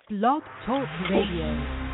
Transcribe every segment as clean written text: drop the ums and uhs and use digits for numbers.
Blog Talk Radio.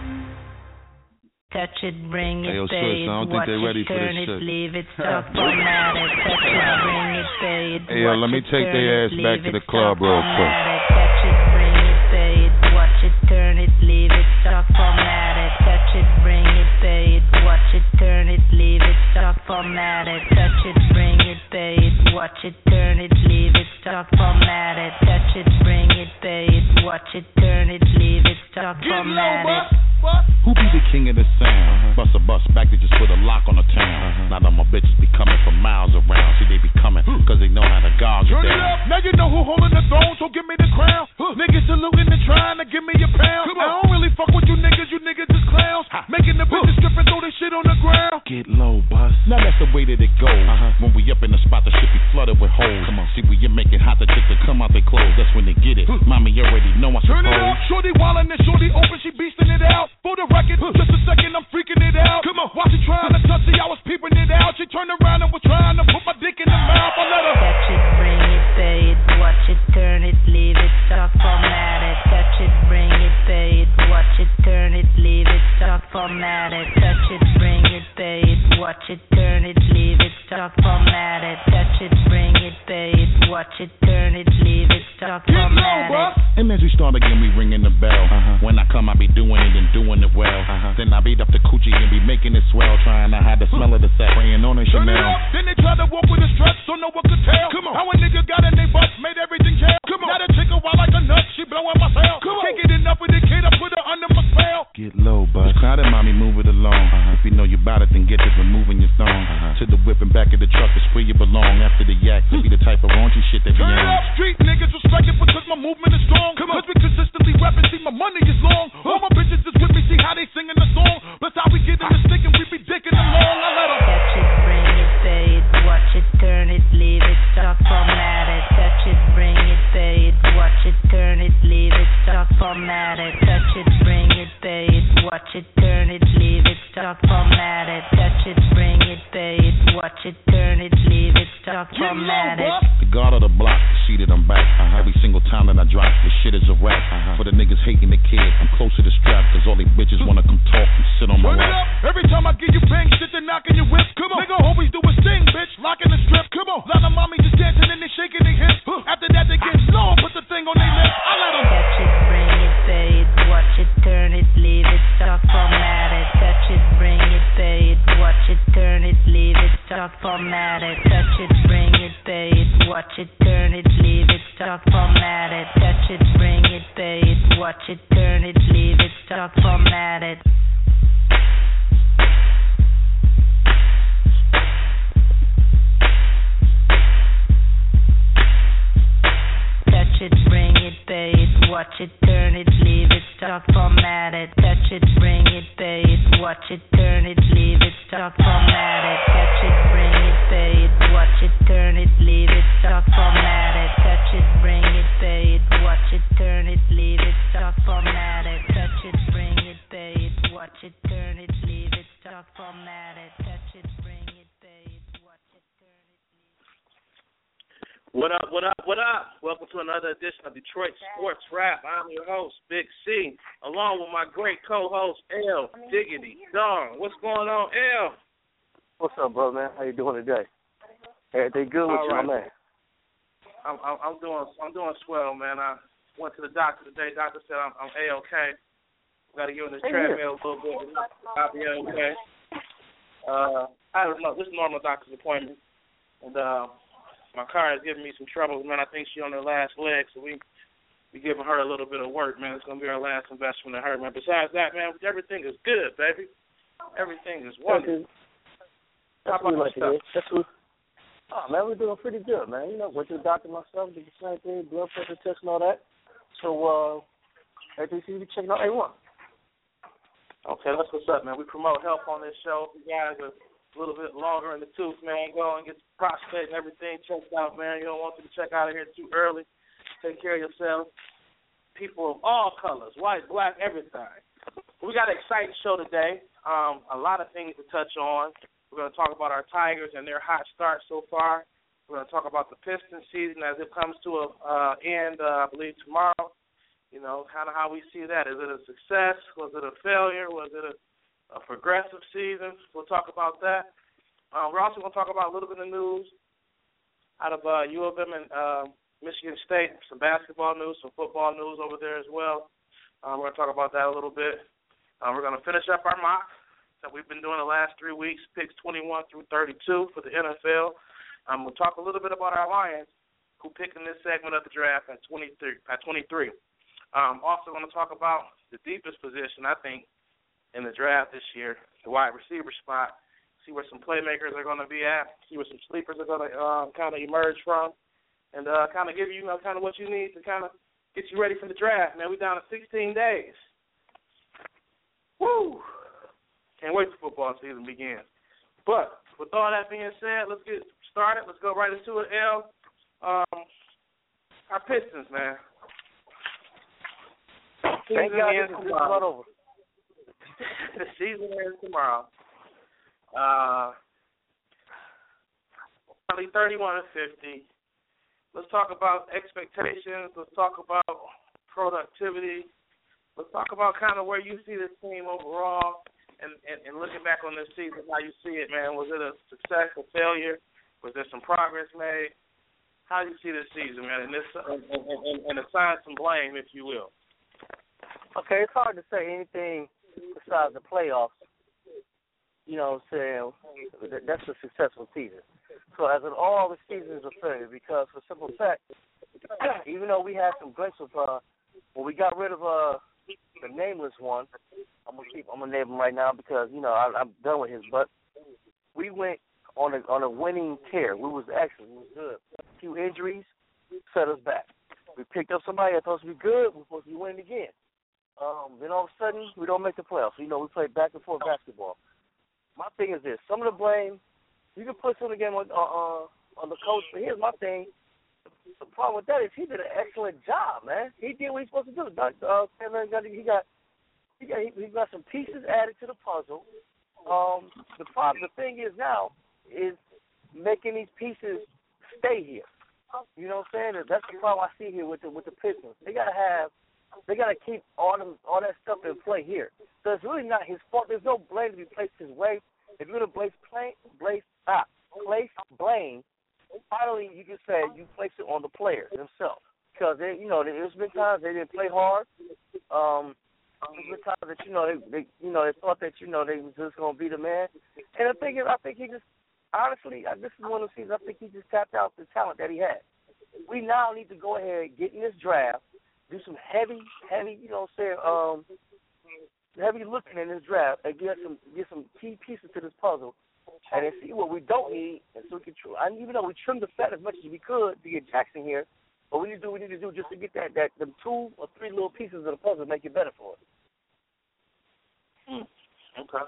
Touch it, bring it, yo, pay it, I don't watch think they're ready it, for turn this it, shit. leave it, stop, format it, touch it, bring it, pay it, Hey, yo, watch let me it, take turn their it, ass back leave to it, the club stop, real format quick. it, touch it, bring it, pay it, watch it, turn it, leave it, stop, format it, touch it, bring it, pay it, watch it, turn it, leave it, stop, format it, touch it, bring it, pay it, watch it, turn it, leave it, stop, format it, touch it, bring it, pay it, watch it, turn it, leave it, stop, format it. Who be the king of the sound? Bust a bus back, they just put a lock on the town. Now that my bitches be coming from miles around. See, they be coming, cause they know how to gog it Turn it down. up, now you know who holding the throne, so give me the crown. Niggas saluting and trying to give me a pound. I don't really fuck with you niggas is clowns. Making the bitches strip and throw this shit on the ground. Get low, bus. Now that's the way that it goes. When we up in the spot, the shit be flooded with holes. Come on, see, when you make it hot, the chicks that come out their clothes. That's when they get it. Mommy already know I Turn suppose. it up, shorty wildin' and shorty open, she beastin' it out. For the record, just a second, I'm freaking it out. Come on, while she trying to touch it, I was peeping it out. She turned around and was trying to put my dick in the mouth. I let her touch it, bring it, pay it, watch it, turn it, leave it, stop, format it. Touch it, bring it, pay it, watch it, turn it, leave it, stop, format it. Touch it, bring it, pay it, watch it, turn it, leave it, stop, format it. Touch it, bring it, pay it, watch it, turn it, leave it, stop, format it. And as we start again, we ringing the bell. When I come, I be doing it and doing it well. Then I beat up the coochie and be making it swell, trying to hide the smell of the sack, praying on a turn it Chanel. up, then they try to walk with a stretch, so no one could tell. Come on, how a nigga got in they butts, made everything jail. Come on, now the chick a wild like a nut, she blowing my tail. Can't get enough of the kid, I put her under my spell. Get low, bud. Crowded, mommy, move it along. If you know you bout it, then get this removing your thong. To the whip and back of the truck is where you belong. After the yak, to be the type of raunchy shit that be Turn it on. up, street niggas respect it because my movement is strong. Cause we consistently rapping, see my money is long. All my bitches is with me, see how they singing the song. Plus how we get in the stick and we be dicking along. I let 'em touch it, bring it, pay it, watch it, turn it, leave it, stop, format it. Touch it, bring it, pay it, watch it, turn it, leave it, stop, format it. Touch it, bring it, pay it, watch it, turn it, leave it, stop, format it. Touch it, bring it, pay it, watch it, turn it, leave it, stop, format it. The guard of the block, see that I'm back. Every single time that I drop, this shit is a rap. For the niggas hating the kid, I'm close to the strap, cause all these bitches wanna come talk and sit on my turn it lap. up, every time I give you bang shit, they knocking your whip. Come on, nigga always do a sting, bitch, locking the strip. Come on, lot of mommy just dancing and they shaking their hips. After that they get slow, put the thing on their lips. I let 'em touch it, bring it, pay it, watch it, turn it, leave it, stop, format it. Touch it, bring it, pay it, watch it, turn it, leave it, stop, format it. Touch it, bring it, pay it, watch it, turn it, leave it, stop, format it. Touch it, bring it, pay it, watch it, turn it, leave it, stop, format it. Touch it, bring it, pay it, watch it, turn it, leave it, stop, format it. Touch it, bring it, pay it, watch it, turn it, leave it, stop, format it. Touch it, bring it, pay it, watch it, turn it, leave it, stop, format it. Touch it, bring it, pay it, watch it, turn it, leave it, stop, format it. Touch it, bring it, pay it, watch it, turn it, leave it, stop, format it. Touch it, bring it, pay it, watch it, turn it, leave it. What up, what up, what up? Welcome to another edition of Detroit Sports Rap. I'm your host, Big C, along with my great co-host, L. Diggity Dong. What's going on, L? What's up, bro, man? How you doing today? Everything good with All you, right. man? I'm doing swell, man. I went to the doctor today. Doctor said I'm A-OK. Got to get on this treadmill a little bit. I'll be A-OK. I don't know. This is a normal doctor's appointment, and my car is giving me some trouble, man. I think she's on her last leg, so we giving her a little bit of work, man. It's gonna be our last investment in her, man. Besides that, man, everything is good, baby. Everything is wonderful. That's what we like to hear. That's what. Oh man, we're doing pretty good, man. You know, went to the doctor myself, did the same thing, blood pressure test and all that. So everything seems to be checking out A1. Okay, that's what's up, man. We promote health on this show. If you guys are a little bit longer in the tooth, man, go and get the prostate and everything checked out, man. You don't want you to check out of here too early. Take care of yourself. People of all colors, white, black, everything. We got an exciting show today. A lot of things to touch on. We're going to talk about our Tigers and their hot start so far. We're going to talk about the Pistons season as it comes to an end, I believe, tomorrow. kind of how we see that. Is it a success? Was it a failure? Was it a progressive season? We'll talk about that. We're also going to talk about a little bit of news out of U of M and Michigan State, some basketball news, some football news over there as well. We're going to talk about that a little bit. We're going to finish up our mock that we've been doing the last 3 weeks, picks 21 through 32 for the NFL. We'll talk a little bit about our Lions, who picked in this segment of the draft at 23. Also going to talk about the deepest position, I think, in the draft this year, the wide receiver spot. See where some playmakers are going to be at, see where some sleepers are going to kind of emerge from, and kind of give you, kind of what you need to kind of get you ready for the draft. Man, we're down to 16 days. Woo! Can't wait till football season begins. But with all that being said, let's get started. Let's go right into it, L. Our Pistons, man. Thank God this is not over. The season ends tomorrow. Probably 31-50. Let's talk about expectations. Let's talk about productivity. Let's talk about kind of where you see this team overall, and looking back on this season, how you see it, man. Was it a success, a failure? Was there some progress made? How do you see this season, man? And assign some blame, if you will. Okay, it's hard to say anything besides the playoffs. You know what I'm saying? That's a successful season. So as in all the seasons are failure, because for simple fact, even though we had some glimpses of when we got rid of the nameless one, I'm gonna name him right now because I'm done with his butt. We went on a winning tear. We was excellent. We was good. A few injuries set us back. We picked up somebody that thought we good. We're supposed to be winning again. Then all of a sudden we don't make the playoffs. We play back and forth basketball. My thing is this: some of the blame you can put some again on the coach. But here's my thing: the problem with that is he did an excellent job, man. He did what he's supposed to do. He got some pieces added to the puzzle. The thing is now is making these pieces stay here. You know what I'm saying? That's the problem I see here with the Pistons. They gotta keep all that stuff in play here. So it's really not his fault. There's no blame to be placed his way. If you're gonna place blame, finally you can say you place it on the players themselves. Because there's been times they didn't play hard. There's been times that they thought that they was just gonna be the man. And the thing is, I think he just honestly, this is one of the seasons I think he just tapped out the talent that he had. We now need to go ahead and get in this draft. Do some heavy, heavy looking in this draft and get some key pieces to this puzzle, and then see what we don't need, and so we can. Even though we trimmed the fat as much as we could to get Jackson here, but we need to do what we need to do just to get that them 2 or 3 little pieces of the puzzle to make it better for us. Okay.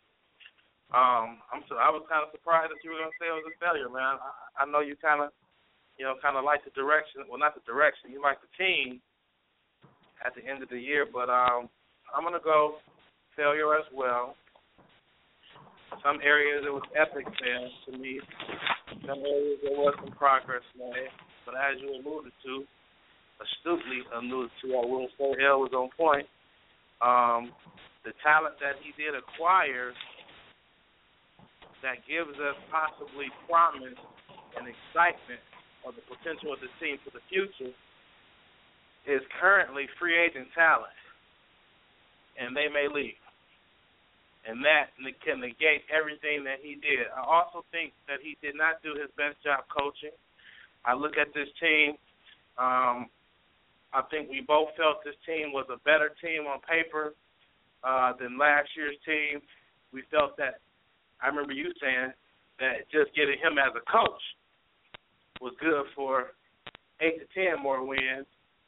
I was kind of surprised that you were gonna say it was a failure, man. I know you kind of like the direction. Well, not the direction. You like the team at the end of the year, but I'm gonna go failure as well. Some areas it was epic fail to me. Some areas there was some progress made, but as you astutely alluded to, I will say L was on point. The talent that he did acquire that gives us possibly promise and excitement of the potential of the team for the future is currently free agent talent, and they may leave. And that can negate everything that he did. I also think that he did not do his best job coaching. I look at this team. I think we both felt this team was a better team on paper than last year's team. We felt that, I remember you saying that just getting him as a coach was good for 8 to 10 more wins.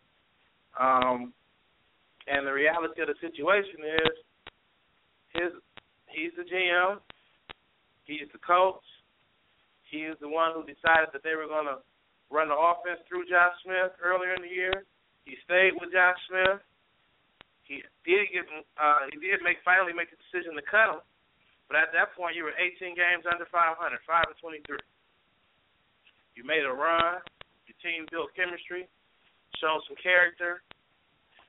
And the reality of the situation is he's the GM, he's the coach, he is the one who decided that they were going to run the offense through Josh Smith earlier in the year. He stayed with Josh Smith. He did finally make the decision to cut him, but at that point you were 18 games under 500, 5-23. You made a run. Your team built chemistry, showed some character,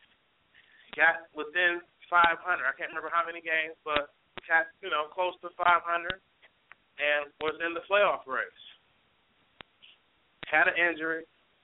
got within 500. I can't remember how many games, but got, close to 500 and was in the playoff race. Had an injury.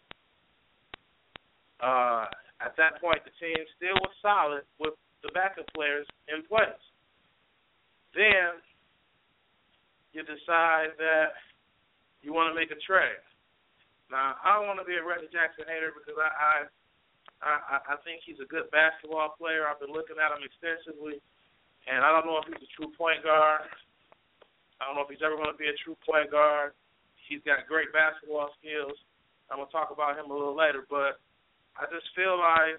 At that point, the team still was solid with the backup players in place. Then you decide that you want to make a trade. Now, I don't want to be a Reggie Jackson hater because I think he's a good basketball player. I've been looking at him extensively, and I don't know if he's a true point guard. I don't know if he's ever going to be a true point guard. He's got great basketball skills. I'm going to talk about him a little later, but I just feel like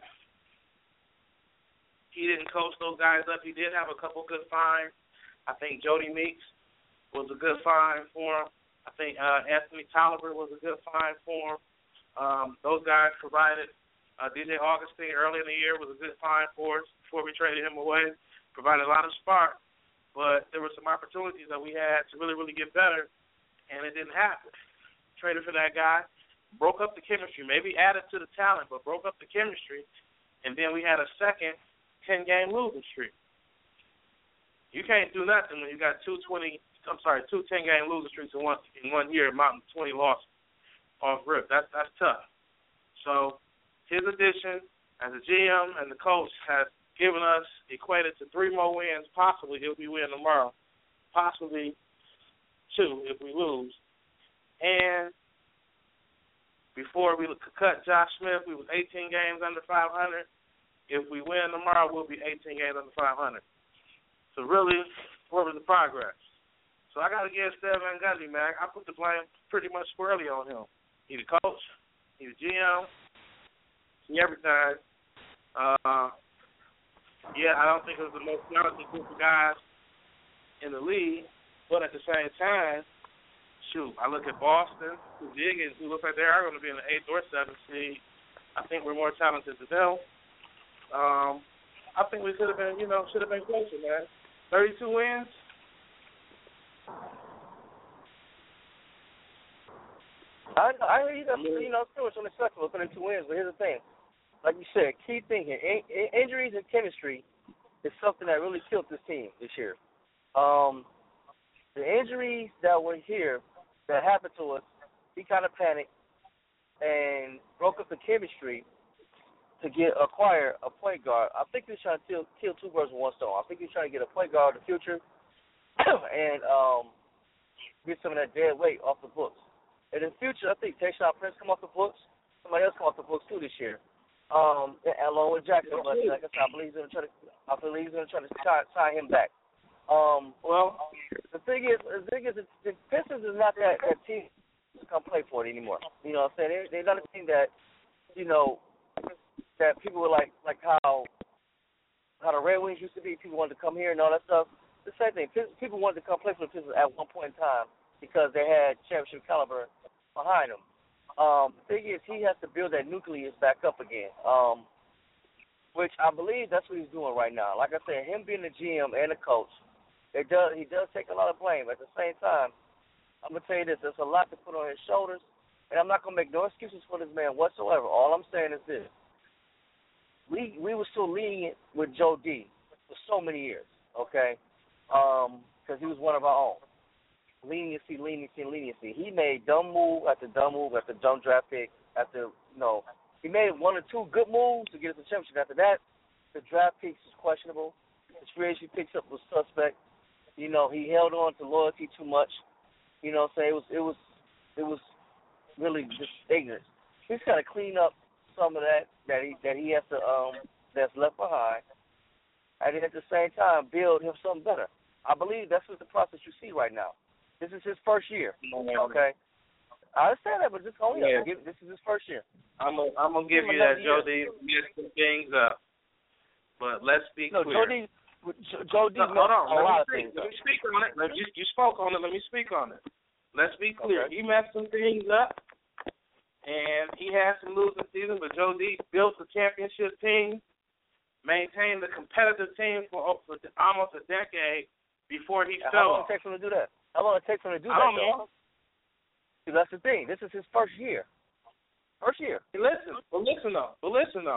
he didn't coach those guys up. He did have a couple good finds. I think Jody Meeks was a good find for him. I think Anthony Tolliver was a good find for him. Those guys provided. DJ Augustine early in the year was a good find for us before we traded him away. Provided a lot of spark, but there were some opportunities that we had to really, really get better, and it didn't happen. Traded for that guy. Broke up the chemistry, maybe added to the talent, but broke up the chemistry, and then we had a second 10-game losing streak. You can't do nothing when you got two 10-game losing streaks in one year, amounting to 20 losses off rip. That's tough. So his addition as a GM and the coach has given us equated to 3 more wins, possibly if we win tomorrow, possibly 2 if we lose, and before we cut Josh Smith, we was 18 games under 500. If we win tomorrow, we'll be 18 games under 500. So really, where was the progress? So I got to give Steve Van Gundy, man. I put the blame pretty much squarely on him. He's the coach. He's the GM. He everything. I don't think it was the most talented group of guys in the league, but at the same time, I look at Boston, who looks like they are going to be in the 8th or 7th seed. I think we're more talented than them. I think we should have been closer, man. 32 wins. I hear you. That's still unacceptable, 32 wins. But here's the thing. Like you said, keep thinking. Injuries and chemistry is something that really killed this team this year. The injuries that were here, that happened to us, he kind of panicked and broke up the chemistry to acquire a point guard. I think he was trying to kill 2 birds with 1 stone. I think he was trying to get a point guard in the future and get some of that dead weight off the books. In the future, I think Tayshaun Prince come off the books. Somebody else come off the books too this year, along with Jackson. But like I said, I believe he's going to try to tie him back. The thing is, the Pistons is not that team to come play for it anymore. You know what I'm saying? They're not a team that, that people were like how the Red Wings used to be. People wanted to come here and all that stuff. The same thing. People wanted to come play for the Pistons at one point in time because they had championship caliber behind them. The thing is, he has to build that nucleus back up again, which I believe that's what he's doing right now. Like I said, him being the GM and the coach, he does take a lot of blame. At the same time, I'm going to tell you this, there's a lot to put on his shoulders, and I'm not going to make no excuses for this man whatsoever. All I'm saying is this. We were still lenient with Joe D for so many years, okay, because he was one of our own. Leniency. He made dumb move after dumb draft pick, he made 1 or 2 good moves to get us a championship. After that, the draft picks was questionable. His free agency picks up was suspect. He held on to loyalty too much. It was really just ignorance. He's got to clean up some of that he has to that's left behind, and then at the same time build him something better. I believe that's what the process you see right now. This is his first year. Okay, I understand that, but this is his first year. I'm gonna give you that, Joe D. Messed some things up, but let's be clear. Joe D. Hold on. A lot of things. Let me speak on it. You spoke on it. Let me speak on it. Let's be clear. Okay. He messed some things up, and he had some losing seasons, but Joe D. built a championship team, maintained a competitive team for almost a decade before he fell off. How long it takes him to do that? How long it takes him to do that, I don't know. See, that's the thing. This is his first year. First year. Listen though.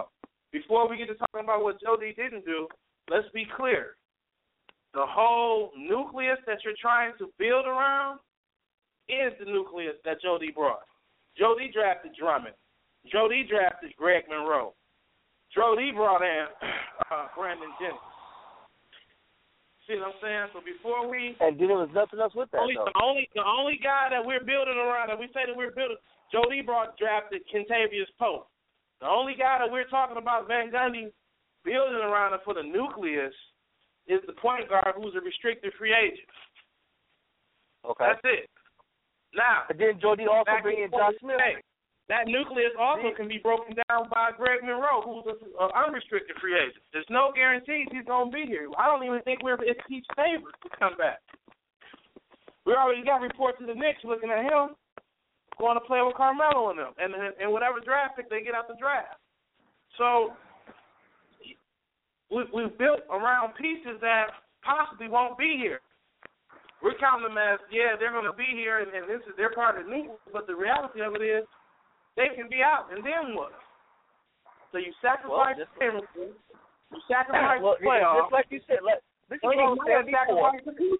before we get to talking about what Joe D didn't do, let's be clear. The whole nucleus that you're trying to build around is the nucleus that Joe D brought. Joe D drafted Drummond. Joe D drafted Greg Monroe. Joe D brought in Brandon Jennings. See what I'm saying? So before we... And then there was nothing else with that, the only guy that we're building around, that we say that we're building, Joe D drafted Kentavious Pope. The only guy that we're talking about Van Gundy building around for the nucleus is the point guard who's a restricted free agent. Okay. That's it. Now, but then Joe D also bring in Josh Smith. That nucleus also can be broken down by Greg Monroe, who's an unrestricted free agent. There's no guarantees he's going to be here. I don't even think it's Keith's favorite to come back. We already got reports of the Knicks looking at him going to play with Carmelo and them, and whatever draft pick they get out the draft. So we've built around pieces that possibly won't be here. We're counting them as, they're going to be here, and they're part of the nucleus, but the reality of it is, they can be out, and then what? So you sacrifice everything. You sacrifice the playoffs. Just like you said, this is what I was saying before.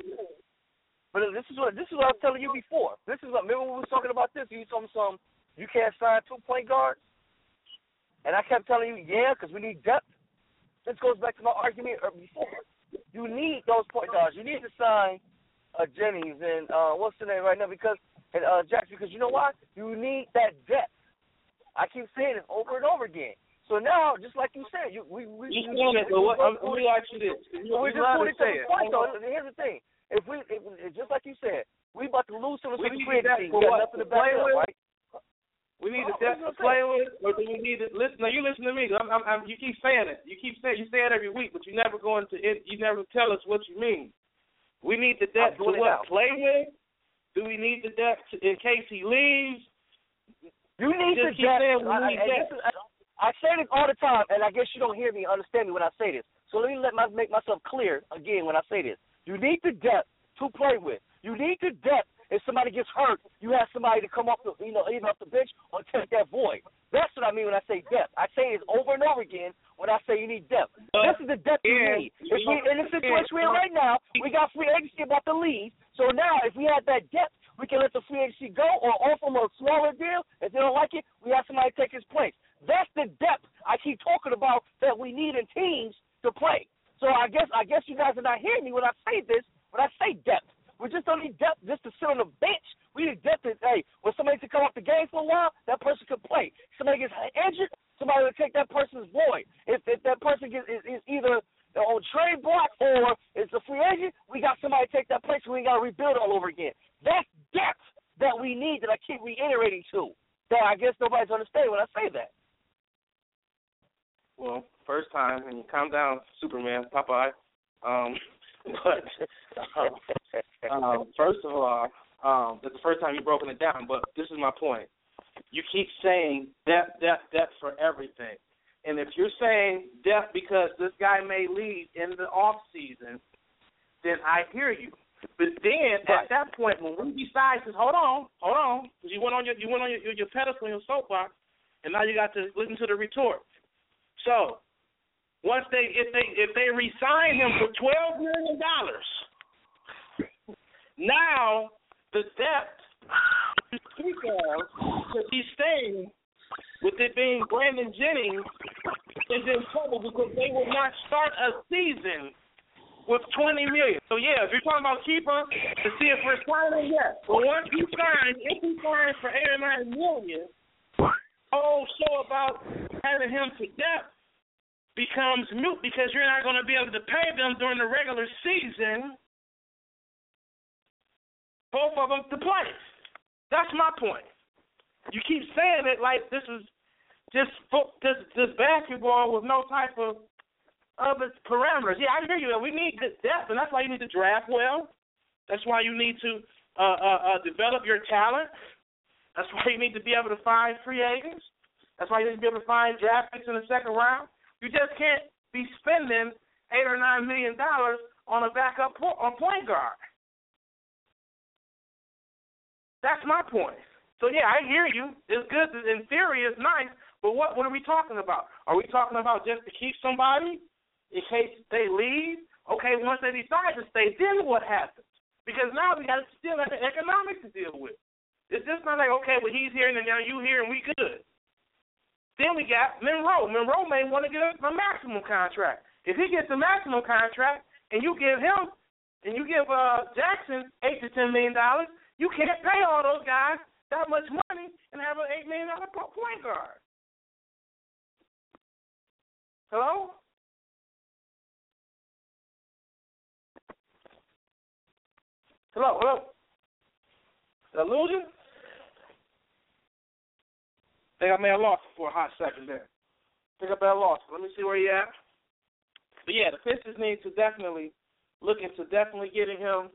But this is what I was telling you before. This is what, remember when we were talking about this? You told me you can't sign 2 point guards? And I kept telling you, because we need depth. This goes back to my argument before. You need those point guards. You need to sign Jennings and what's the name right now? And Jackson, because you know why? You need that depth. I keep saying it over and over again. So now, just like you said, we let me ask you this. We just put it to the point, though. Here's the thing: if just like you said, we about to lose some of the free agency. We got nothing to back up, right? We need the depth to play with, or do we need to listen? Now you listen to me. You keep saying it. You say it every week, but you never go into it. You never tell us what you mean. We need the depth to play with. Do we need the depth in case he leaves? You need the depth. I say this all the time, and I guess you don't hear me, understand me when I say this. So let me make myself clear again when I say this. You need the depth to play with. You need the depth. If somebody gets hurt, you have somebody to come off either off the bench or take that void. That's what I mean when I say depth. I say it over and over again when I say you need depth. This is the depth you need. In the situation we're in right now, we got free agency about to leave. So now, if we had that depth, we can let the free agency go or offer them a smaller deal. If they don't like it, we have somebody take his place. That's the depth I keep talking about that we need in teams to play. So I guess you guys are not hearing me when I say this. When I say depth, we just don't need depth just to sit on the bench. We need depth that, when somebody can come off the game for a while, that person can play. Somebody gets injured, somebody will take that person's void. If that person is either on trade block or is a free agent, we got somebody to take that place and we got to rebuild all over again. That's depth that we need that I keep reiterating to. That I guess nobody's understanding when I say that. Well, first time, and you calm down, Superman, Popeye. But first of all, that's the first time you've broken it down. But this is my point. You keep saying depth for everything. And if you're saying depth because this guy may leave in the off season, then I hear you. But then at that point, when we decide to hold on, because you went on your pedestal, your soapbox, and now you got to listen to the retort. So once if they re-sign him for $12 million, now the depth you speak of, because he's staying with it being Brandon Jennings, is in trouble because they will not start a season with $20 million. So, if you're talking about keeper, to see if we're signing, yes. But once he signs, if he signs for $8 or $9 million, whole show about having him to depth becomes moot because you're not going to be able to pay them during the regular season, both of them to play. That's my point. You keep saying it like this is just basketball with no type of its parameters. Yeah, I hear you. We need the depth, and that's why you need to draft well. That's why you need to develop your talent. That's why you need to be able to find free agents. That's why you need to be able to find draft picks in the second round. You just can't be spending $8 or $9 million on a backup point guard. That's my point. So, I hear you. It's good. In theory, it's nice. But what are we talking about? Are we talking about just to keep somebody in case they leave? Okay, once they decide to stay, then what happens? Because now we got to still have the economics to deal with. It's just not like, okay, well, he's here and now you here and we good. Then we got Monroe. Monroe may want to get a maximum contract. If he gets a maximum contract and you give him and you give Jackson $8 to $10 million, you can't pay all those guys that much money and have an $8 million point guard. Hello? Hello? Did I lose you? I think I may have lost it for a hot second there. I think I may have lost it. Let me see where you at. But yeah, the Pistons need to definitely look into getting him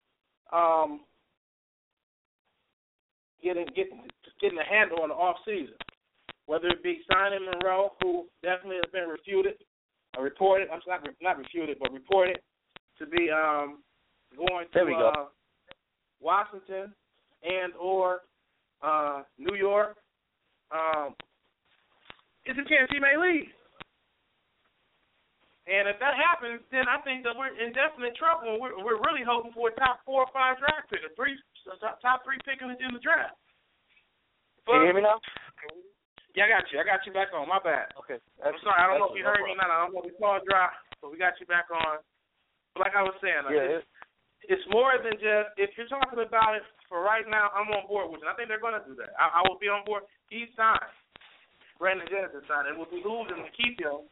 getting a handle on the off season. Whether it be signing Monroe, who definitely has been reported. I'm not refuted, but reported to be going to Washington and or New York. It's a chance he may leave. And if that happens, then I think that we're in definite trouble. We're really hoping for a top 4 or 5 draft pick, top 3 pick in the draft. Can you hear me now? Yeah, I got you back on. My bad. Okay. I'm sorry. I don't know if you heard me or not. I don't know if we saw it drop, but we got you back on. But like I was saying, it's more than just, if you're talking about it for right now, I'm on board with it. I think they're going to do that. I will be on board. He signed. Brandon Jennings signed. It would behoove them to keep him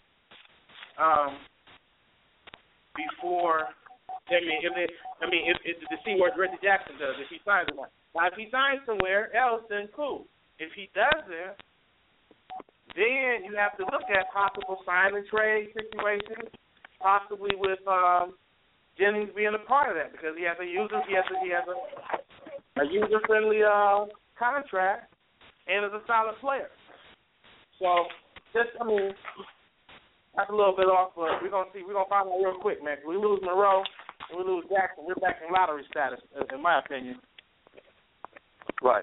before. If to see what Reggie Jackson does, if he signs one. Now, if he signs somewhere else, then cool. If he doesn't, then you have to look at possible sign and trade situations, possibly with Jennings being a part of that because he has a user friendly contract and is a solid player. So that's a little bit off, but we're gonna find out real quick, man. If we lose Monroe and we lose Jackson, we're back in lottery status, in my opinion. Right.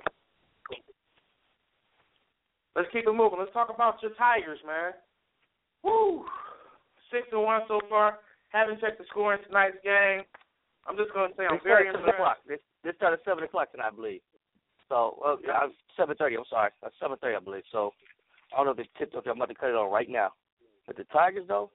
Let's keep it moving. Let's talk about your Tigers, man. Woo! 6-1 so far. Haven't checked the score in tonight's game. I'm just going to say I'm very impressed. This started at 7 o'clock tonight, I believe. So, 7:30, I'm sorry. 7:30, I believe. So, I don't know if they tipped off. I'm about to cut it on right now. But the Tigers, though,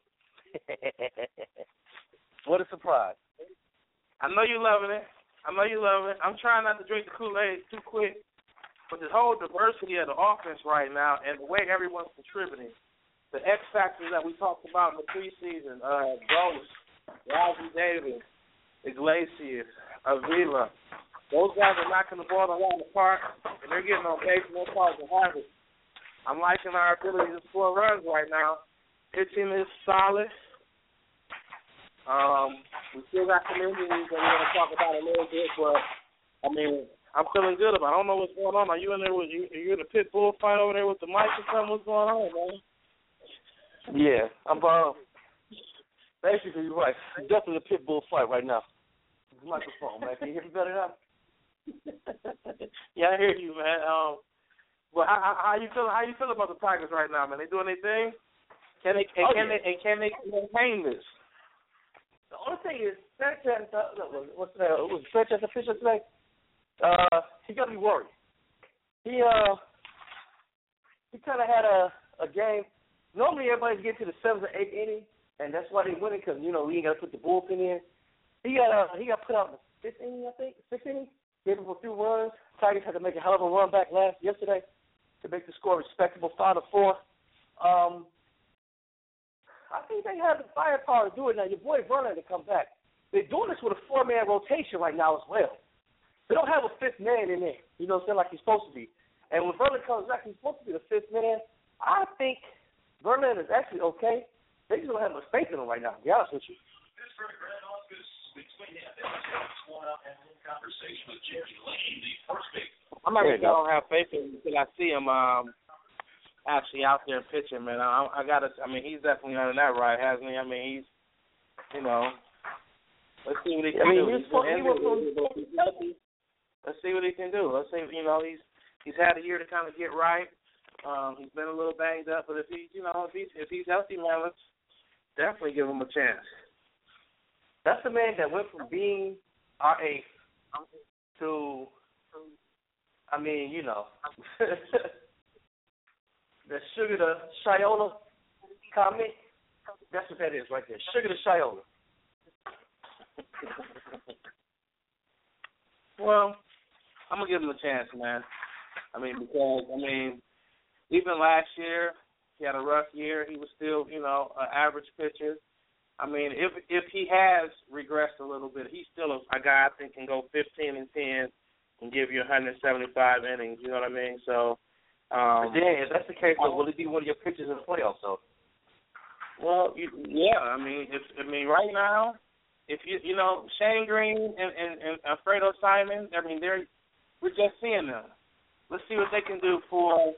what a surprise. I know you're loving it. I'm trying not to drink the Kool-Aid too quick. But this whole diversity of the offense right now and the way everyone's contributing, the X factors that we talked about in the preseason, Ghost, Raji Davis, Iglesias, Avila, those guys are knocking the ball around the park, and they're getting on base more calls than harvest. I'm liking our ability to score runs right now. Pitching is solid. We still got some injuries that we're going to talk about a little bit, but, I'm feeling good about it. I don't know what's going on. Are you in there with you in a pit bull fight over there with the mic or something? What's going on, man? Yeah, I'm basically you're right. Definitely a pit bull fight right now. The microphone, man. Can you hear me better now? Yeah, I hear you, man. But how you feel about the Tigers right now, man? They doing their thing? Can they maintain this? The only thing is, Sanchez, was Sanchez official today? He got to be worried. He kind of had a game. Normally, everybody's getting to the 7th or 8th inning, and that's why they winning because we ain't got to put the bullpen in. He got put out in the 5th inning, I think, 6th inning. Gave him a few runs. Tigers had to make a hell of a run back yesterday to make the score respectable, 5-4. I think they have the firepower to do it now. Your boy Verlander to come back. They're doing this with a 4-man rotation right now as well. They don't have a 5th man in there, like he's supposed to be. And when Verlander comes back, he's supposed to be the 5th man. I think Verlander is actually okay. They just don't have much faith in him right now, to be honest with you. I'm not really don't have faith in him until I see him actually out there pitching, man. He's definitely earned that right, hasn't he? He's, let's see what he can do. Let's see what he can do. Let's see, he's had a year to kind of get right. He's been a little banged up, but if he's healthy, man, let's definitely give him a chance. That's the man that went from being our ace to, the sugar to Shiola comment. That's what that is right there. Sugar to Shiola. Well, I'm going to give him a chance, man. Because even last year, he had a rough year. He was still, an average pitcher. If he has regressed a little bit, he's still a guy I think can go 15-10 and give you 175 innings. You know what I mean? So, then if that's the case, will he be one of your pitchers in the playoffs? though? Well, yeah. Right now, if Shane Green and Alfredo Simon, we're just seeing them. Let's see what they can do for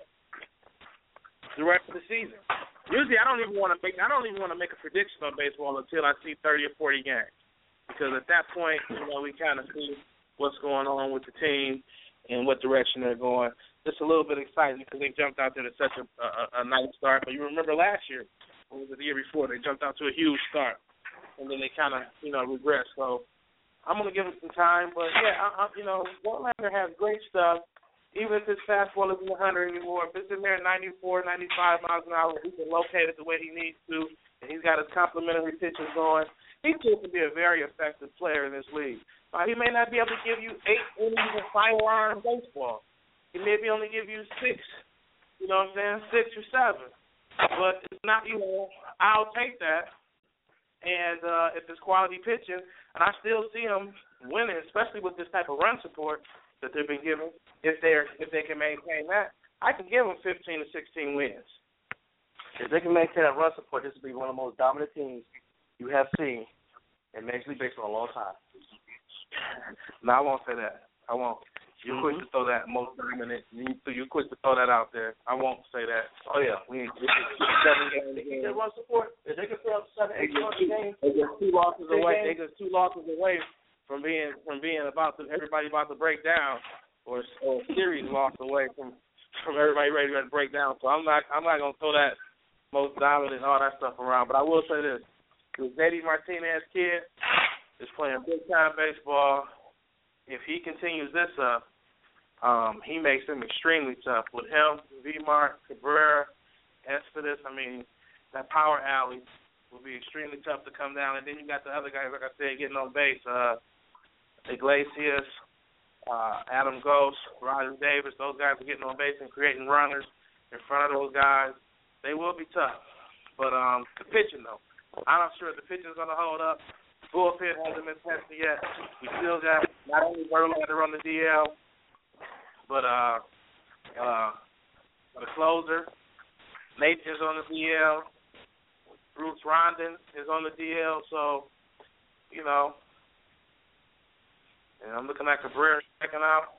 the rest of the season. Usually, I don't even want to make a prediction on baseball until I see 30 or 40 games, because at that point, we kind of see what's going on with the team and what direction they're going. Just a little bit exciting because they jumped out there to such a nice start. But you remember last year, or was it the year before, they jumped out to a huge start, and then they kind of regressed. So I'm going to give them some time. But yeah, Verlander has great stuff. Even if his fastball isn't 100 anymore, if it's in there at 94, 95 miles an hour, he can locate it the way he needs to, and he's got his complementary pitches going, he can be a very effective player in this league. He may not be able to give you 8 innings of firearm baseball. He may be only give you 6, 6 or 7. But it's not, I'll take that. And if it's quality pitching, and I still see him winning, especially with this type of run support that they've been given, if they can maintain that, I can give them 15 to 16 wins. If they can maintain that run support, this will be one of the most dominant teams you have seen in Major League Baseball in a long time. No, I won't say that. I won't. You're quick to throw that most dominant. You're quick to throw that out there. I won't say that. Oh, yeah. We ain't 7 games in. Run support, if they can put up 7, 8 games, they just 2 losses away. They just 2 losses away from being everybody about to break down, or series lost away from everybody ready to break down. So I'm not gonna throw that most dominant and all that stuff around. But I will say this: the JD Martinez kid is playing big time baseball. If he continues this up, he makes them extremely tough. With him, V-Mark, Cabrera, Espedes, that power alley will be extremely tough to come down. And then you got the other guys, like I said, getting on base. Iglesias, Adam Ghost, Roger Davis, those guys are getting on base and creating runners in front of those guys. They will be tough. But the pitching, though, I'm not sure if the pitching is going to hold up. Bullpen hasn't been tested yet. We still got not only Verlander on the DL, but the closer, Nate is on the DL. Bruce Rondon is on the DL. So, and I'm looking at Cabrera checking out.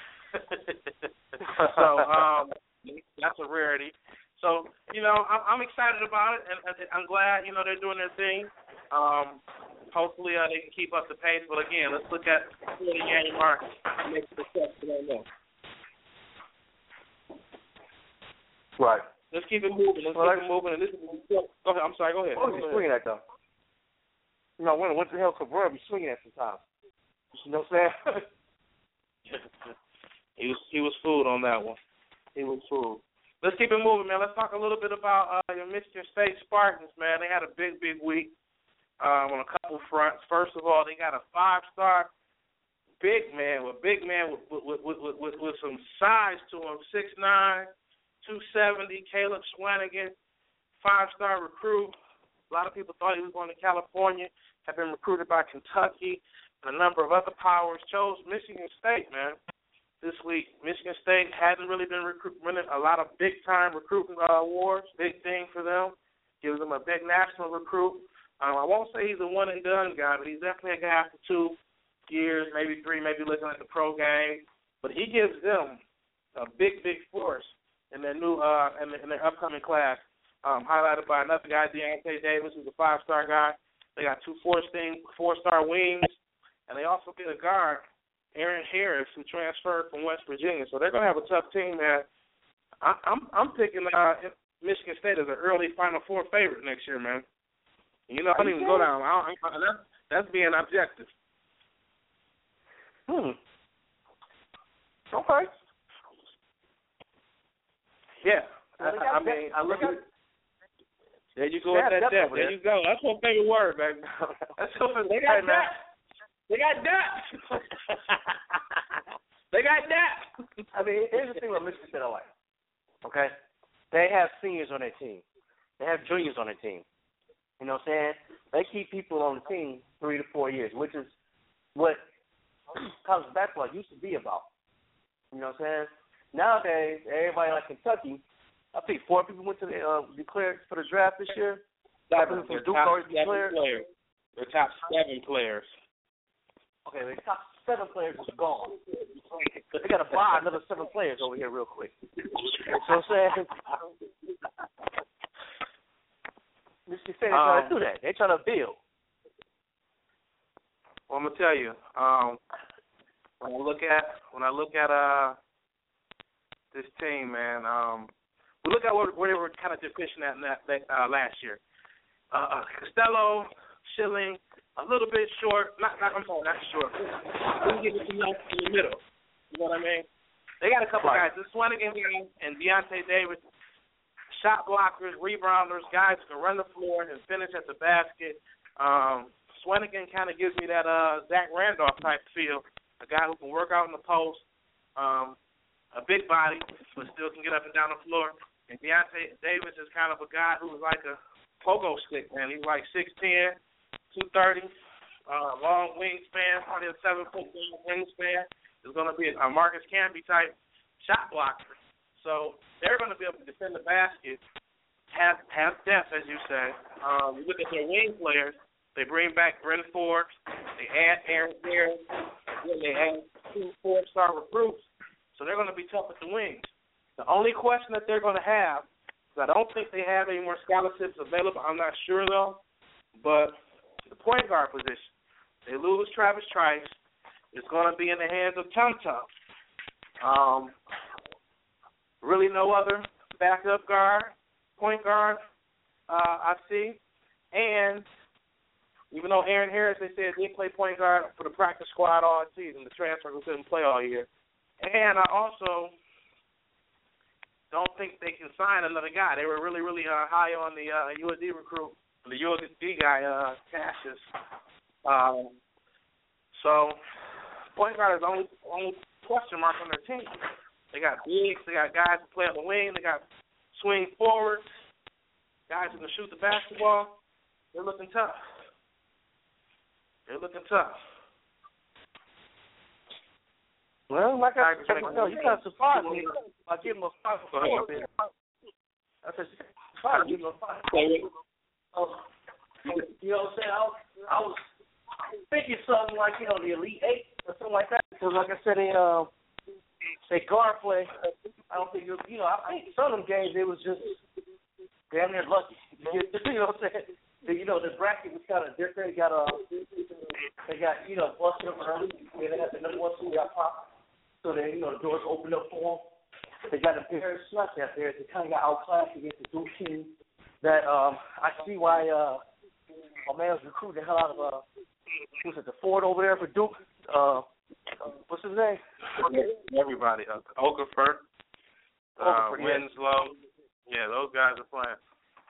So that's a rarity. So, I'm excited about it, and I'm glad, they're doing their thing. Hopefully they can keep up the pace. But, again, let's look at the 40-game mark and make the steps to that now. Right. Let's keep it moving. Keep it moving. And this is, go ahead. I'm sorry. Go ahead. What are you swinging at, though? What the hell Cabrera be swinging at sometimes? You know what I'm saying? He was fooled on that one. He was fooled. Let's keep it moving, man. Let's talk a little bit about your Michigan State Spartans, man. They had a big week on a couple fronts. First of all, they got a 5-star big man with some size to him, 6'9", 270, Caleb Swanigan, 5-star recruit. A lot of people thought he was going to California, had been recruited by Kentucky, and a number of other powers chose Michigan State, man. This week, Michigan State hadn't really been winning a lot of big-time recruiting awards, big thing for them. Gives them a big national recruit. I won't say he's a one-and-done guy, but he's definitely a guy after 2 years, maybe 3, maybe looking at the pro game. But he gives them a big force in their new in their upcoming class, highlighted by another guy, Deontay Davis, who's a 5-star guy. They got 2 4-star wings, and they also get a guard, Aaron Harris, who transferred from West Virginia. So they're going to have a tough team, man. I'm picking Michigan State as an early Final Four favorite next year, man. You know, I don't even go down. That's being objective. Okay. Yeah. I mean, I look at. There you go with that depth. There you go. That's my favorite word, man. That's so they got depth. They got depth. They got depth. I mean, here's the thing with Michigan State I like. Okay? They have seniors on their team. They have juniors on their team. You know what I'm saying? They keep people on the team 3 to 4 years, which is what college basketball used to be about. You know what I'm saying? Nowadays, everybody like Kentucky, I think 4 people went to the declared for the draft this year. Seven. They're top 7 players. They're top 7 players. Okay, the top 7 players is gone. They got to buy another 7 players over here real quick. So I'm saying, Michigan State, they're trying to do that. They're trying to build. Well, I'm gonna tell you, when I look at this team, man, we look at where they were kind of deficient at last year. Costello, Schilling, a little bit short. Not short. We get it in the middle. You know what I mean? They got a couple guys. This Swanigan and Deontay Davis, shot blockers, rebounders, guys who can run the floor and finish at the basket. Swanigan kind of gives me that Zach Randolph type feel, a guy who can work out in the post, a big body, but still can get up and down the floor. And Deontay Davis is kind of a guy who's like a pogo stick, man. He's like 6'10", 230, long wingspan, probably a 7-foot wingspan. Is going to be a Marcus Camby type shot blocker. So they're going to be able to defend the basket, have depth, as you say. You look at their wing players. They bring back Bryn Forbes. They add Aaron Harris. They add 2 4-star recruits. So they're going to be tough at the wings. The only question that they're going to have, because I don't think they have any more scholarships available. I'm not sure, though. But the point guard position, they lose Travis Trice. It's going to be in the hands of Tum Tum. Really no other backup guard, point guard I see. And even though Aaron Harris, they said he play point guard for the practice squad all season, the transfer who couldn't play all year. And I also don't think they can sign another guy. They were really, really high on the USD recruit, the USD guy, Cassius. So point guard is the only question mark on their team. They got bigs, they got guys who play on the wing, they got swing forwards, guys who can shoot the basketball. They're looking tough. Well, like I said, you kind of surprised me by giving them a 5 for 4. I said, surprised me giving them a 5 for 4. You know what I'm saying? I was thinking something like, the Elite 8 or something like that. Because like I said, they guard play. I don't think I think some of them games it was just damn near lucky. You know what I'm saying? The bracket was kind of different. They got busted up early. They had the number 1 seed got popped. So then, the doors opened up for them. They got a Bears, not that Bears. They kind of got outclassed against the Duke team. That I see why my man was recruiting the hell out of who's it, the Ford over there for Duke. What's his name? Everybody. Okafor, Winslow. Yeah, those guys are playing.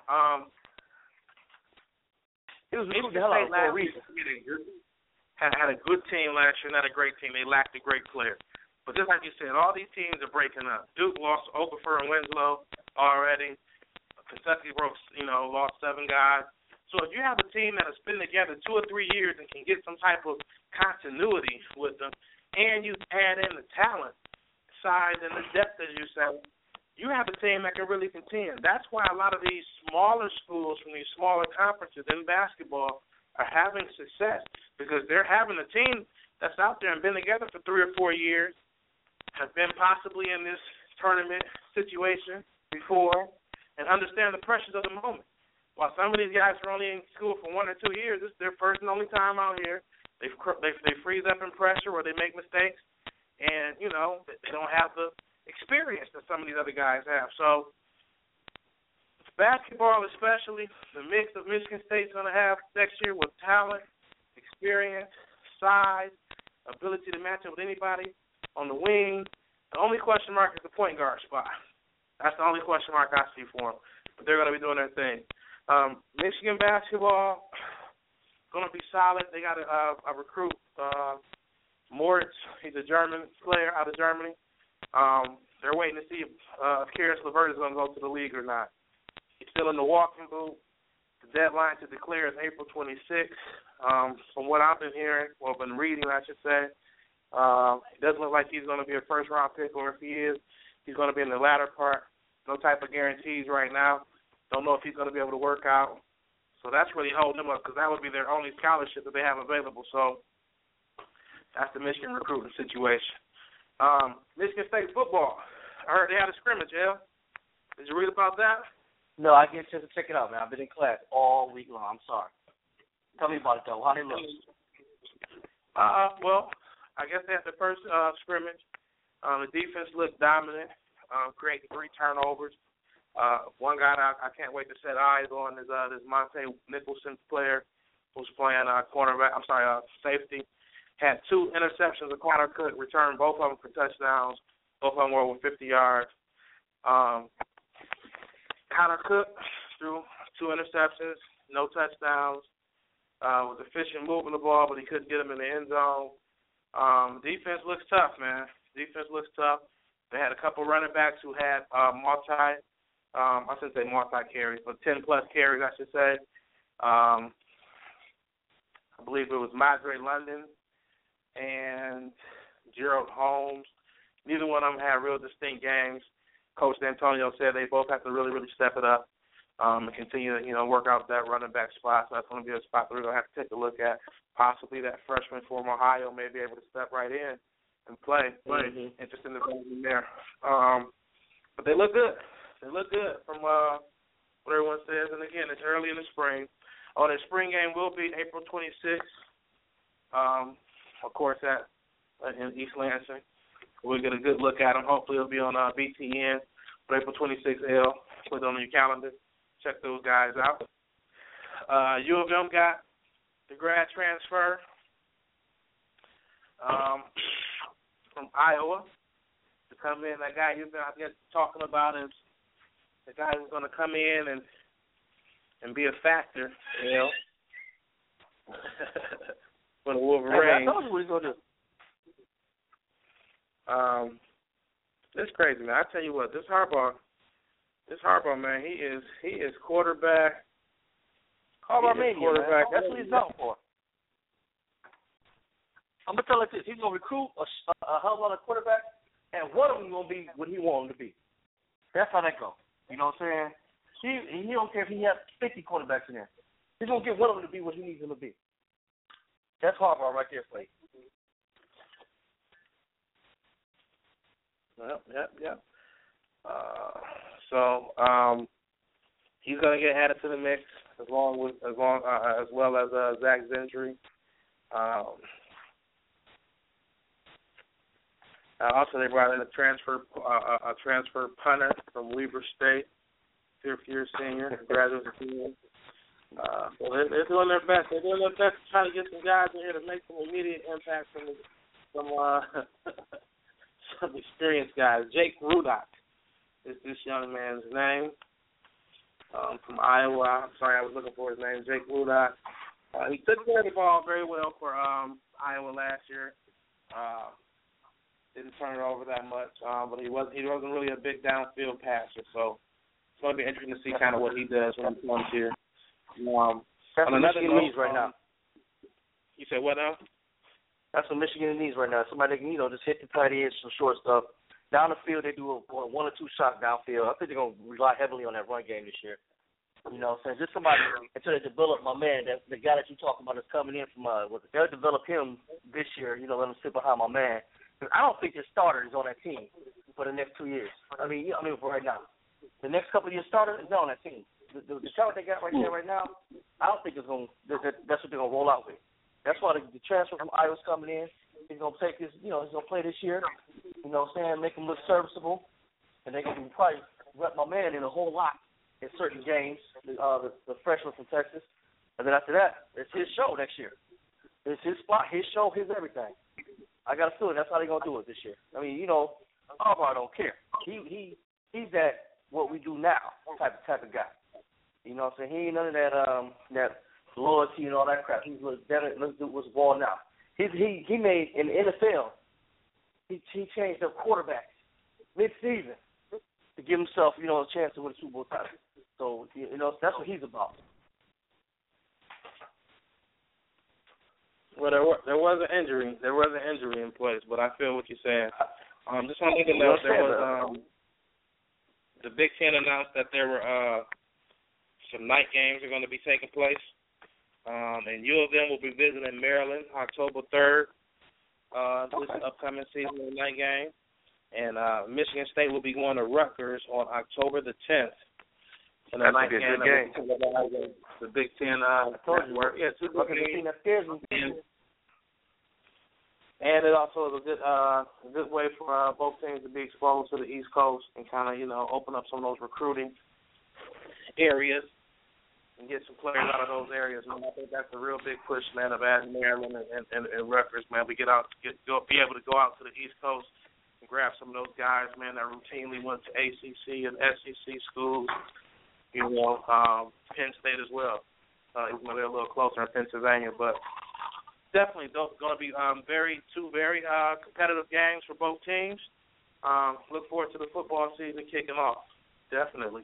He was recruiting the hell out for a reason. Had a good team last year, not a great team. They lacked a great player. But just like you said, all these teams are breaking up. Duke lost Okafor and Winslow already. Kentucky lost 7 guys. So if you have a team that has been together 2 or 3 years and can get some type of continuity with them, and you add in the talent, size, and the depth, as you said, you have a team that can really contend. That's why a lot of these smaller schools from these smaller conferences in basketball are having success because they're having a team that's out there and been together for 3 or 4 years, have been possibly in this tournament situation before, and understand the pressures of the moment. While some of these guys are only in school for 1 or 2 years, this is their first and only time out here. They freeze up in pressure or they make mistakes, and they don't have the experience that some of these other guys have. So basketball especially, the mix of Michigan State's going to have next year with talent, experience, size, ability to match up with anybody on the wing. The only question mark is the point guard spot. That's the only question mark I see for them. But they're going to be doing their thing. Michigan basketball going to be solid. They got a recruit, Moritz. He's a German player out of Germany. They're waiting to see if Karis LeVert is going to go to the league or not. He's still in the walking boot. The deadline to declare is April 26th. From what I've been hearing, or been reading, I should say, it doesn't look like he's going to be a first-round pick, or if he is, he's going to be in the latter part. No type of guarantees right now. Don't know if he's going to be able to work out. So that's really holding them up because that would be their only scholarship that they have available. So that's the Michigan recruiting situation. Michigan State football. I heard they had a scrimmage, El. Did you read about that? No, I get a chance to check it out, man. I've been in class all week long. I'm sorry. Tell me about it, though. How they look? Well, I guess they had the first scrimmage. The defense looked dominant, creating 3 turnovers. One guy that I can't wait to set eyes on is this Monte Nicholson player who's playing safety. Had 2 interceptions. Connor Cook returned both of them for touchdowns. Both of them were over 50 yards. Connor Cook threw 2 interceptions, no touchdowns. Was efficient moving the ball, but he couldn't get him in the end zone. Defense looks tough, man. Defense looks tough. They had a couple running backs who had I shouldn't say multi-carries, but 10-plus carries, I should say. I believe it was Madre London and Gerald Holmes. Neither one of them had real distinct games. Coach D'Antonio said they both have to really, really step it up and continue to, work out that running back spot. So that's going to be a spot that we're going to have to take a look at. Possibly that freshman from Ohio may be able to step right in and play. Mm-hmm. Interesting development there. But they look good. They look good from what everyone says. And, again, it's early in the spring. Their spring game will be April 26th, of course, in East Lansing. We'll get a good look at them. Hopefully it'll be on BTN for April 26th. Put it on your calendar. Check those guys out. U of M got the grad transfer from Iowa to come in. That guy you've been, I guess, talking about is the guy who's going to come in and be a factor, for the Wolverines. Hey, I told you what he's going to do. It's crazy, man. I tell you what, this Harbaugh, man, he is quarterback. Harbaugh mania, quarterback. That's what he's known for. I'm gonna tell you this: he's gonna recruit a hell of a lot of quarterback, and one of them gonna be what he wants him to be. That's how that goes. You know what I'm saying? He don't care if he has 50 quarterbacks in there. He's gonna get one of them to be what he needs him to be. That's Harbaugh right there for you. Yep. So he's gonna get added to the mix as well as Zach Gentry. Also, they brought in a transfer punter from Weber State, fifth-year senior, graduate senior. So they're doing their best. They're doing their best to try to get some guys in here to make some immediate impact from some experienced guys. Jake Rudock is this young man's name, from Iowa. I'm sorry, I was looking for his name, Jake Rudock. He took care of the ball very well for Iowa last year. Didn't turn it over that much, but he wasn't really a big downfield passer. So it's going to be interesting to see kind of what he does when he comes here. That's what Michigan needs right now. You said what now? That's what Michigan needs right now. Somebody that can, just hit the tight end, some short stuff. Down the field, they do a 1 or 2 shot downfield. I think they're going to rely heavily on that run game this year. So just somebody until they develop my man, the guy that you talking about is coming in from they'll develop him this year. Let him sit behind my man. I don't think the starter is on that team for the next 2 years. I mean for right now. The next couple of years starter is not on that team. The talent they got right there right now, I don't think that's what they're going to roll out with. That's why the transfer from Iowa's coming in. He's going to take his, he's going to play this year. you know what I'm saying, make him look serviceable, and they can probably rep my man in a whole lot in certain games, the freshman from Texas. And then after that, it's his show next year. It's his spot, his show, his everything. I got a feeling that's how they're going to do it this year. I mean, you know, Harbaugh don't care. He's that what we do now type of guy. You know what I'm saying? He ain't none of that loyalty and all that crap. He's let's do what's going now. He made in the NFL. He changed up quarterbacks mid-season to give himself, you know, a chance to win a Super Bowl title. So you know that's what he's about. Well, there was an injury. There was an injury in place, but I feel what you're saying. Just want to note there was the Big Ten announced that there were some night games are going to be taking place. And U of M will be visiting Maryland October 3rd, this upcoming season of night game. And Michigan State will be going to Rutgers on October the 10th. And the night game. The Big Ten network. Yeah, two good games. And it also is a good way for both teams to be exposed to the East Coast and kind of, you know, open up some of those recruiting areas and get some players out of those areas. Man, I think that's a real big push, man, of adding Maryland and Rutgers, man. We be able to go out to the East Coast and grab some of those guys, man, that routinely went to ACC and SEC schools, you know, Penn State as well, even though they're a little closer in Pennsylvania. But definitely going to be two very competitive games for both teams. Look forward to the football season kicking off. Definitely.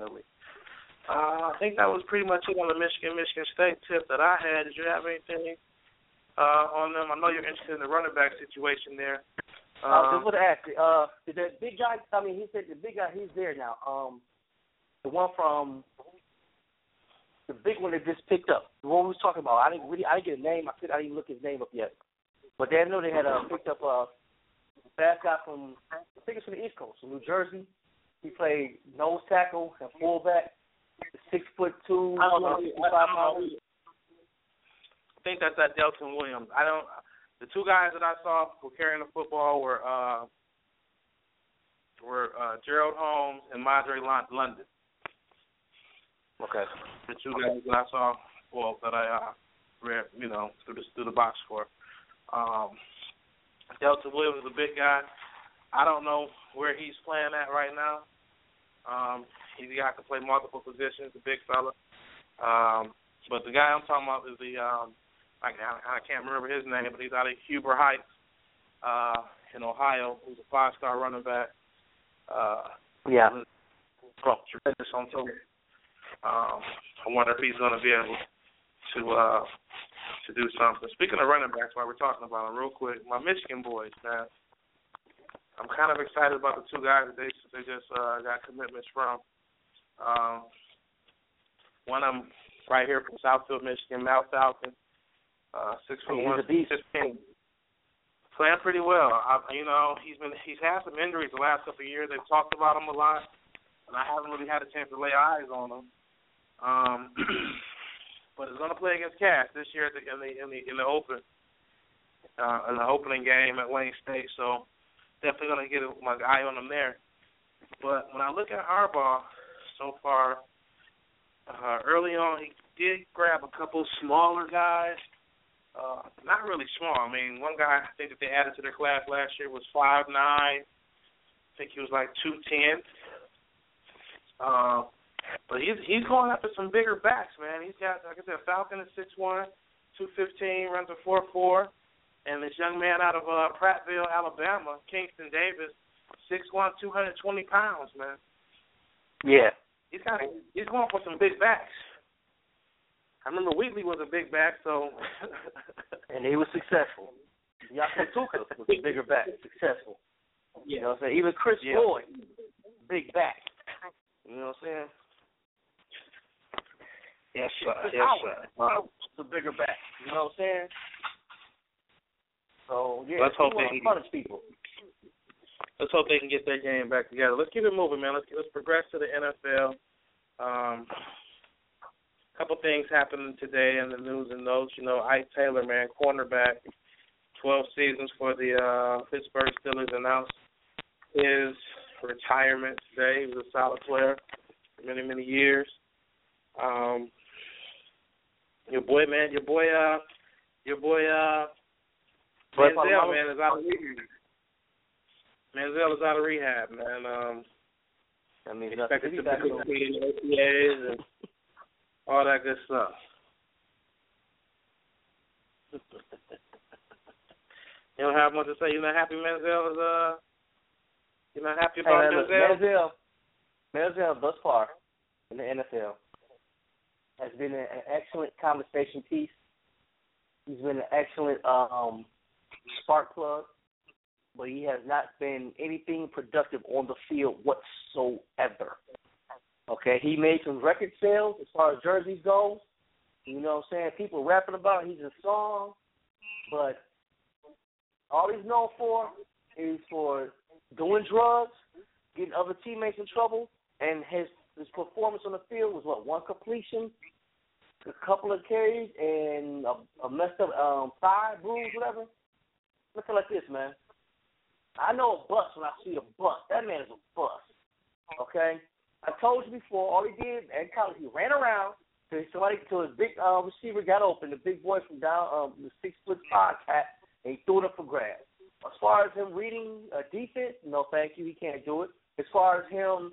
I think that was pretty much it on the Michigan State tip that I had. Did you have anything on them? I know you're interested in the running back situation there. I was going to ask, the big guy, I mean, he said the big guy, he's there now. The one from the big one that just picked up, the one we was talking about. I didn't get a name. I didn't look his name up yet. But they know they had picked up a fast guy from, I think it's from the East Coast, from New Jersey. He played nose tackle and fullback. 6'2", 255 pounds. I think that's that Delton Williams. The two guys that I saw who were carrying the football were Gerald Holmes and Madre London. Okay. The two guys that I saw, that I read, you know, through the box score. Delton Williams is a big guy. I don't know where he's playing at right now. He's a guy who can play multiple positions, a big fella. But the guy I'm talking about is I can't remember his name, but he's out of Huber Heights in Ohio, who's a 5-star running back. Tremendous on tour. I wonder if he's going to be able to do something. Speaking of running backs, while we're talking about them real quick, my Michigan boys, man. I'm kind of excited about the two guys that they just got commitments from. One of them right here from Southfield, Michigan, Mal Falcon, 6'1", 15, playing pretty well. You know, he's had some injuries the last couple of years. They've talked about him a lot, and I haven't really had a chance to lay eyes on him. But he's going to play against Cass this year in the opening game at Wayne State. So definitely going to get my eye on him there. But when I look at Harbaugh so far, early on he did grab a couple smaller guys. Not really small. I mean, one guy I think that they added to their class last year was 5'9". I think he was like 210. But he's going after some bigger backs, man. He's got, like I said, Falcon is 6'1", 215, runs a 4.4. And this young man out of Prattville, Alabama, Kingston Davis, 6'1", 220 pounds, man. Yeah. He's going for some big backs. I remember Wheatley was a big back, so. And he was successful. Yaakov Tuka was a bigger back, successful. Yeah. You know what I'm saying? Even Chris Floyd, big back. You know what I'm saying? Yes, sir. It's a bigger back. You know what I'm saying? So, yeah, let's hope they can punish people. Let's hope they can get their game back together. Let's keep it moving, man. Let's progress to the NFL. A couple things happened today in the news and notes. You know, Ike Taylor, man, cornerback, 12 seasons for the Pittsburgh Steelers, announced his retirement today. He was a solid player for many, many years. Your boy Manziel, man, is out of rehab. Manziel is out of rehab, man. I mean, expected to be in OTAs and all that good stuff. You don't have much to say. You're not happy Manziel is you're not happy about Manziel? Manziel thus far in the NFL has been an excellent conversation piece. He's been an excellent spark plug, but he has not been anything productive on the field whatsoever. Okay, he made some record sales as far as jerseys go. You know what I'm saying? People rapping about it. He's a song, but all he's known for is for doing drugs, getting other teammates in trouble, and his performance on the field was, one completion, a couple of carries, and a messed up thigh, bruise, whatever. Looking like this, man. I know a bust when I see a bust. That man is a bust, okay? I told you before, all he did at college, he ran around till his big receiver got open, the big boy from down, the 6'5" cat, and he threw it up for grabs. As far as him reading defense, no thank you, he can't do it. As far as him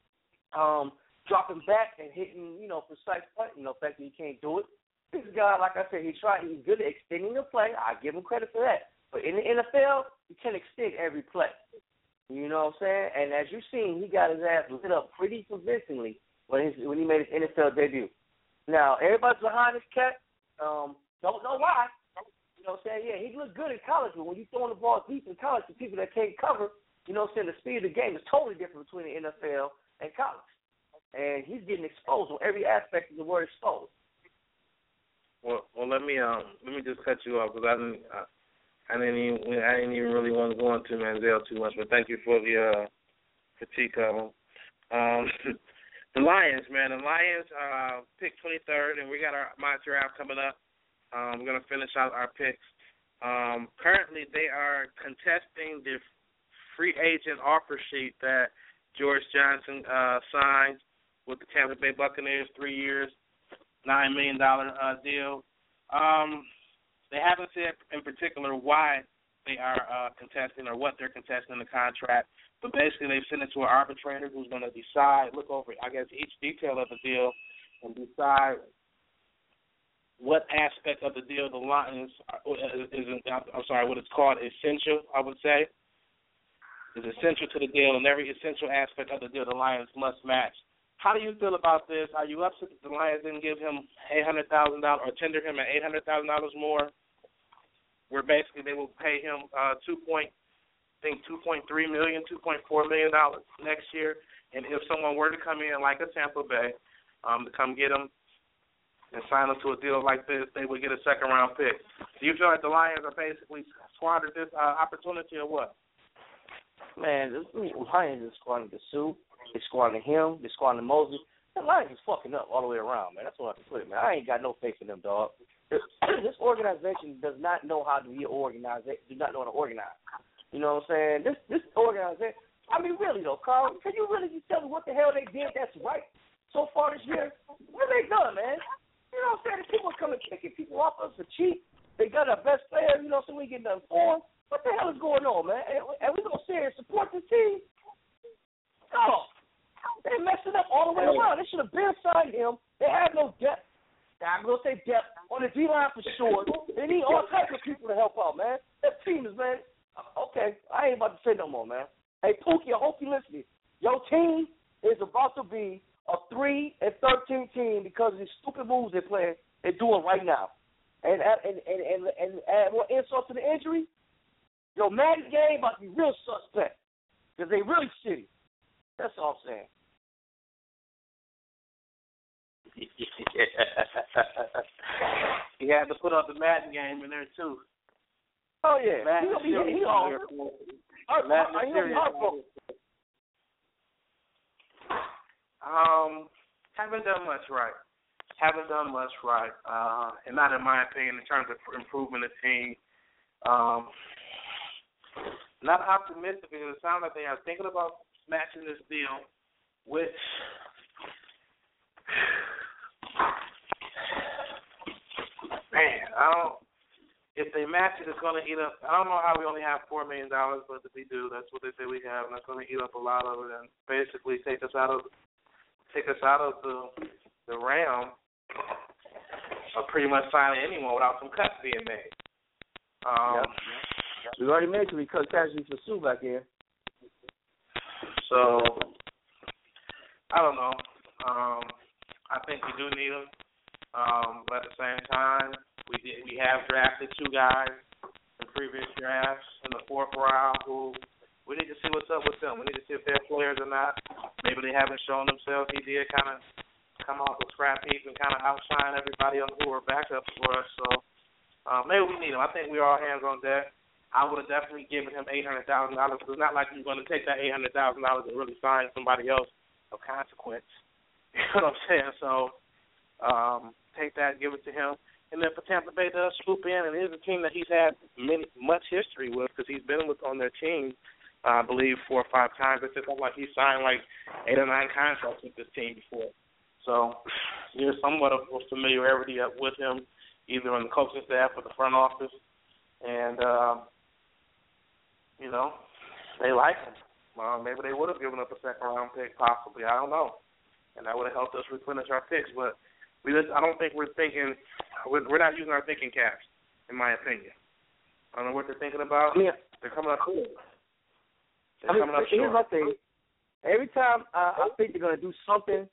dropping back and hitting, precise punt, no thank you, he can't do it. This guy, like I said, he's good at extending the play. I give him credit for that. But in the NFL, you can't extend every play. You know what I'm saying? And as you've seen, he got his ass lit up pretty convincingly when he made his NFL debut. Now, everybody's behind this cat. Don't know why. You know what I'm saying? Yeah, he looked good in college, but when you're throwing the ball deep in college to people that can't cover, you know what I'm saying, the speed of the game is totally different between the NFL and college. And he's getting exposed on every aspect of the word exposed. Well, let me just cut you off because I didn't even really want to go into Manziel too much, but thank you for the critique of him. The Lions, man. The Lions picked 23rd, and we got our mock draft coming up. We're going to finish out our picks. Currently, they are contesting the free agent offer sheet that George Johnson signed with the Tampa Bay Buccaneers, 3 years, $9 million deal. They haven't said in particular why they are contesting or what they're contesting in the contract, but basically they've sent it to an arbitrator who's going to decide, look over, I guess, each detail of the deal and decide what aspect of the deal the Lions what it's called essential, I would say, is essential to the deal, and every essential aspect of the deal the Lions must match. How do you feel about this? Are you upset that the Lions didn't give him $800,000 or tender him at $800,000 more, where basically they will pay him $2.3 million, $2.4 million next year, and if someone were to come in like a Tampa Bay to come get him and sign him to a deal like this, they would get a second-round pick. Do you feel like the Lions are basically squandered this opportunity or what? Man, the Lions are squandering the Sue. They're squandering him. They're squandering Moses. The Lions is fucking up all the way around, man. That's what I can put it, man. I ain't got no faith in them, dog. This organization does not know how to be organized. They do not know how to organize. You know what I'm saying? This organization, I mean, really, though, Carl, can you really just tell me what the hell they did that's right so far this year? What have they done, man? You know what I'm saying? People are coming kicking people off us for cheap. They got our best player, you know, so we get nothing for them. What the hell is going on, man? And we going to sit here and support this team? No. They messed it up all the way around. They should have been signed him. They have no depth. I'm going to say depth on the D-line for sure. They need all types of people to help out, man. That team is, man. Okay, I ain't about to say no more, man. Hey, Pookie, I hope you listening. Your team is about to be a 3-13 team because of these stupid moves they're doing right now. And add more insult to the injury, your Madden game about to be real suspect because they really shitty. That's all I'm saying. He had to put up the Madden game in there too. Oh yeah, Madden he on. Haven't done much right. And not in my opinion in terms of improving the team. not optimistic because it sounds like they are thinking about matching this deal, which man, if they match it, it's going to eat up. I don't know how we only have $4 million, but if we do, that's what they say we have, and that's going to eat up a lot of it, and basically take us out of the realm of pretty much signing anyone without some cuts being made. We already mentioned we cut casualties for Sue back here. So I don't know. I think we do need him, but at the same time, we have drafted 2 guys in previous drafts in the 4th round who we need to see what's up with them. We need to see if they're players or not. Maybe they haven't shown themselves. He did kind of come off a scrap heap and kind of outshine everybody else who were backups for us. So maybe we need him. I think we're all hands on deck. I would have definitely given him $800,000. It's not like you're going to take that $800,000 and really sign somebody else of consequence. You know what I'm saying? So take that, give it to him. And then for Tampa Bay to swoop in, and it is a team that he's had much history with because he's been on their team, I believe, 4 or 5 times. It's just like he signed like 8 or 9 contracts with this team before. So there's somewhat of a familiarity with him, either on the coaching staff or the front office. And, they like him. Maybe they would have given up a second-round pick, possibly. I don't know. And that would have helped us replenish our picks. But I don't think we're not using our thinking caps, in my opinion. I don't know what they're thinking about. Yeah. They're coming up short. Here's my thing. Every time I think they're going to do something,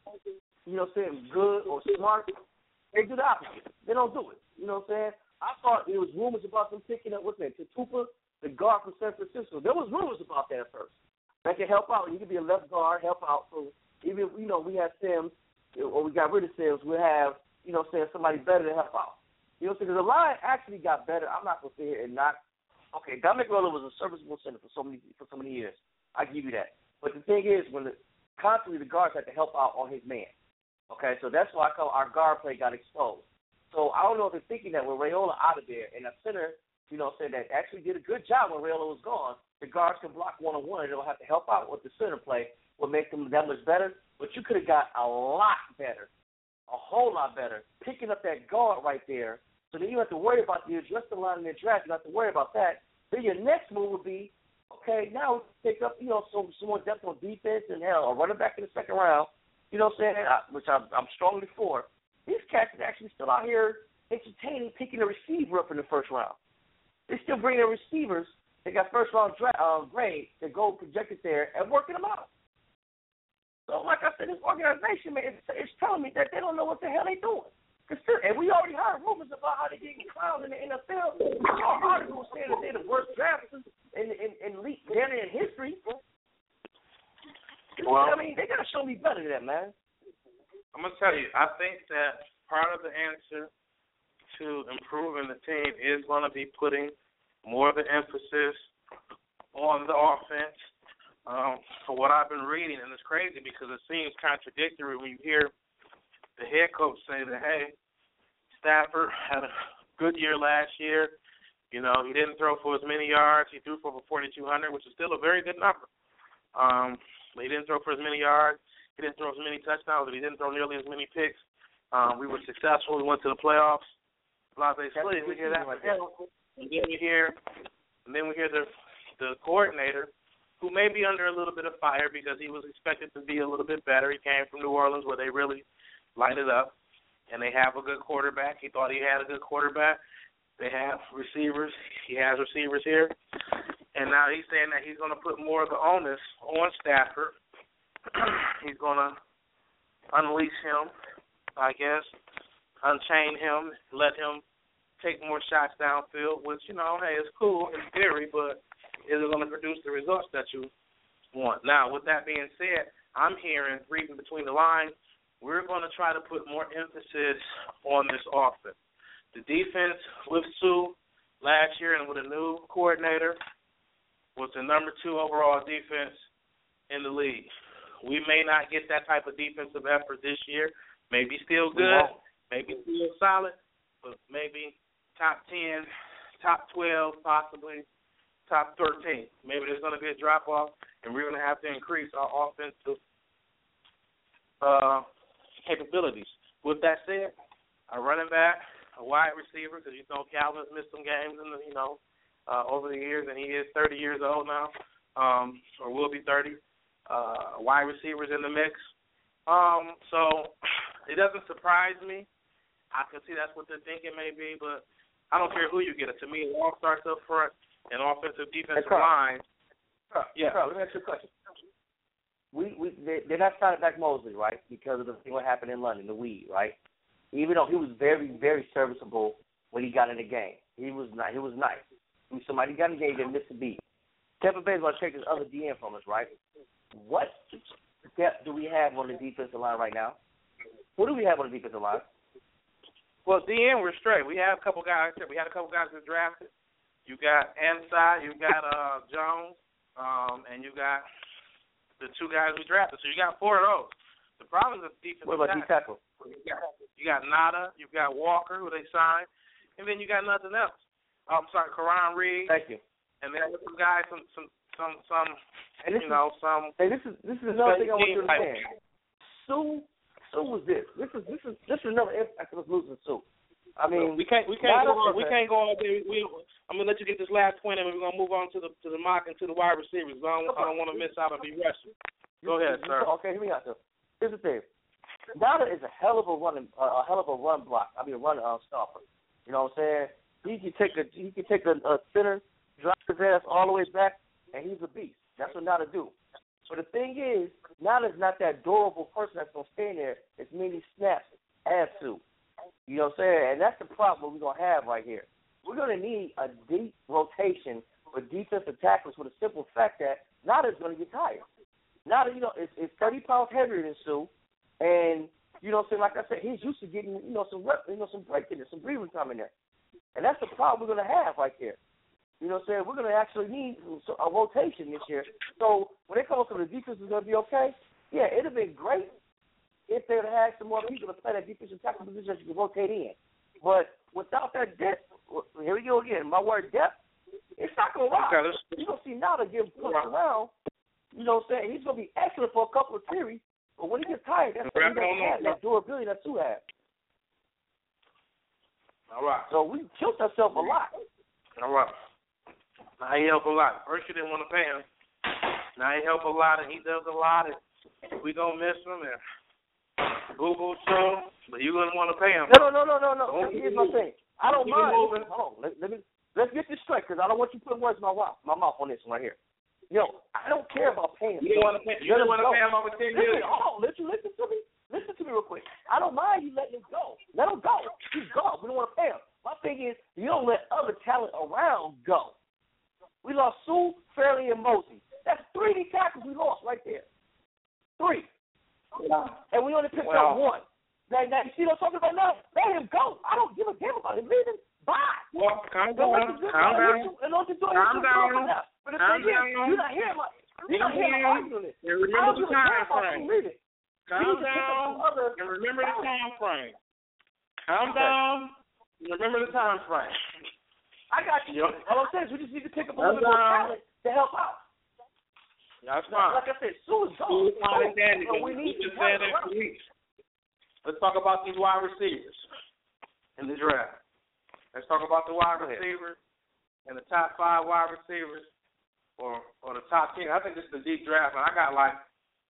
good or smart, they do the opposite. They don't do it. You know what I'm saying? I thought there was rumors about them picking up, Tutupa, the guard from San Francisco. There was rumors about that at first. That can help out. You can be a left guard, help out. So even, we have Sims, or we got rid of Sims, we'll have, somebody better to help out. You know what I'm saying? Because the line actually got better. I'm not going to sit here and not. Okay, Dominic Roller was a serviceable center for so many years. I give you that. But the thing is, constantly the guards had to help out on his man. Okay, so that's why I call our guard play got exposed. So I don't know if they're thinking that with Raiola out of there and a center, that actually did a good job when Raiola was gone, the guards can block one-on-one and they'll have to help out with the center play will make them that much better. But you could have got a lot better, a whole lot better, picking up that guard right there. So then you have to worry about the adjust the line in the draft. You don't have to worry about that. Then your next move would be, okay, now pick up, some more depth on defense and a running back in the second round. You know what I'm saying? Which I'm strongly for. These cats are actually still out here entertaining picking a receiver up in the first round. They still bring their receivers. They got first-round grade that go projected there and working them out. So, like I said, this organization, man, it's telling me that they don't know what the hell they're doing. And we already heard rumors about how they getting clowned in the NFL. We saw articles saying that they're the worst drafters in history. Well, they got to show me better than that, man. I'm going to tell you, I think that part of the answer to improving the team is going to be putting more of the emphasis on the offense. For what I've been reading, and it's crazy because it seems contradictory when you hear the head coach say that, hey, Stafford had a good year last year. He didn't throw for as many yards. He threw for over 4,200, which is still a very good number. But he didn't throw for as many yards. He didn't throw as many touchdowns, but he didn't throw nearly as many picks. We were successful. We went to the playoffs. We hear that. And then we hear the coordinator, who may be under a little bit of fire because he was expected to be a little bit better. He came from New Orleans where they really light it up, and they have a good quarterback. He thought he had a good quarterback. They have receivers. He has receivers here. And now he's saying that he's going to put more of the onus on Stafford. He's going to unleash him, I guess, unchain him, let him take more shots downfield, which, hey, it's cool in theory, but is it going to produce the results that you want? Now, with that being said, I'm hearing, reading between the lines, we're going to try to put more emphasis on this offense. The defense with Sue last year and with a new coordinator was the number 2 overall defense in the league. We may not get that type of defensive effort this year. Maybe still good, maybe still solid, but maybe top 10, top 12 possibly. top 13. Maybe there's going to be a drop-off, and we're going to have to increase our offensive capabilities. With that said, a running back, a wide receiver, because Calvin's missed some games in the, over the years, and he is 30 years old now, or will be 30. Wide receivers in the mix. So it doesn't surprise me. I can see that's what they're thinking maybe, but I don't care who you get it. To me, it all starts up front and offensive, defensive line. Yeah. Let me ask you a question. They're not signing back Mosley, right, because of the thing what happened in London, the weed, right? Even though he was very, very serviceable when he got in the game. He was nice. He was somebody got in the game that missed a beat. Tampa Bay's going to take this other DN from us, right? What depth do we have on the defensive line right now? What do we have on the defensive line? Well, DN, we're straight. We have a couple guys. We had a couple guys that drafted. You got Ansah, you got Jones, and you got the two guys we drafted. So you got four of those. The problem is the defensive. What about D-tackle? You got Nada, you got Walker, who they signed, and then you got nothing else. I'm sorry, Karan Reed. Thank you. And then some guys, some. And this is another thing I want you to understand. Sue was this. This is another impact of us losing Sue. I mean, we can't go all day. I'm gonna let you get this last point, and we're gonna move on to the mock and to the wide receivers. I don't want to miss out and be rushing. Go ahead, sir. Okay, hear me out, sir. Here's the thing. Nada is a hell of a run block. Run stopper. You know what I'm saying? He can take a center, drop his ass all the way back, and he's a beast. That's what Nada do. But the thing is, Nada's not that durable person that's going to stand there as many snaps as Sue. You know what I'm saying? And that's the problem we're going to have right here. We're going to need a deep rotation for defensive tackles for the simple fact that Nada's going to get tired. Nada, is 30 pounds heavier than Sue. And, you know what I'm saying, like I said, he's used to getting, some breaking there, some breathing time in there. And that's the problem we're going to have right there. You know what I'm saying? We're going to actually need a rotation this year. So when it comes to the defense is going to be okay, yeah, it would have been great if they would have had some more people to play that defensive tackle position that you can rotate in. But without that depth, here we go again, my word depth, it's not going to rock. You're going to see Nada get pushed around. You know what I'm saying? He's going to be excellent for a couple of series, but when he gets tired, that's when he doesn't have that durability that Sue has. All right. So we killed ourselves a lot. All right. Now he helped a lot. First you didn't want to pay him. Now he helped a lot, and he does a lot, and we gonna miss him, and boo-boo too, but you wouldn't want to pay him. No. Here's my thing. I don't mind. Hold on. Let's get this straight, because I don't want you putting words in my mouth on this one right here. I don't care about paying him. You don't want to pay him over 10 years. Listen to me. Listen to me real quick. I don't mind you letting him go. Let him go. He's gone. We don't want to pay him. My thing is, you don't let other talent around go. We lost Sue, Fairley, and Mosley. That's 3 D tackles we lost right there. 3. Yeah. And we only picked up 1. Now, you see what I'm talking about now? Let him go. I don't give a damn about him leaving. Bye. Well, calm down. But the thing is, you're not hearing my argument. Remember the time frame. Calm down and remember the time frame. Calm down and remember the time frame. I got you. All I'm saying is we just need to pick up a little bit more talent to help out. That's fine. Like I said, Sue is gone. We need to say that week. Let's talk about these wide receivers in the draft. Let's talk about the wide receivers and the top 5 wide receivers or the top 10. I think this is a deep draft, and I got like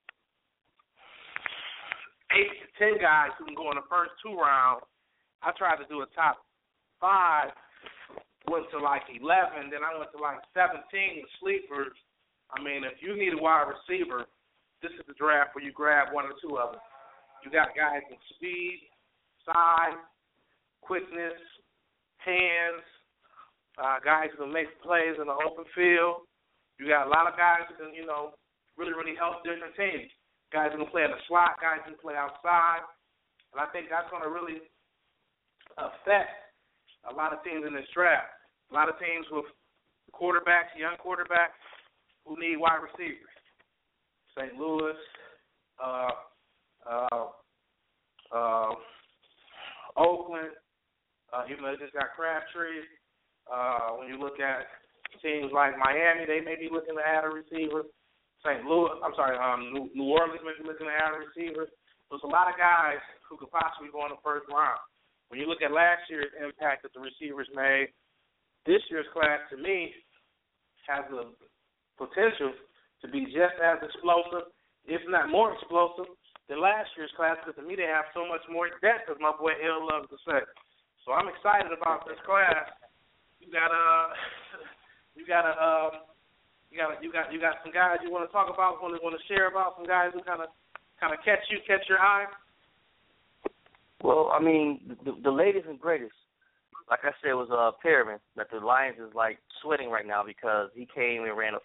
8 to 10 guys who can go in the first 2 rounds. I tried to do a top 5. Went to like 11, then I went to like 17 sleepers. I mean, if you need a wide receiver, this is the draft where you grab 1 or 2 of them. You got guys with speed, size, quickness, hands, guys who can make plays in the open field. You got a lot of guys who can, really, really help different teams. Guys who can play in the slot, guys who can play outside. And I think that's going to really affect a lot of teams in this draft. A lot of teams with quarterbacks, young quarterbacks, who need wide receivers. St. Louis, Oakland, even though they just got Crabtree. When you look at Teams like Miami, they may be looking to add a receiver. New Orleans may be looking to add a receiver. There's a lot of guys who could possibly go in the first round. When you look at last year's impact that the receivers made, this year's class, to me, has the potential to be just as explosive, if not more explosive, than last year's class, because to me they have so much more depth, as my boy L loves to say. So I'm excited about this class. You got some guys you want to talk about, want to share about, some guys who kind of catch your eye. Well, I mean, the latest and greatest, like I said, was Perriman. That the Lions is like sweating right now because he came and ran a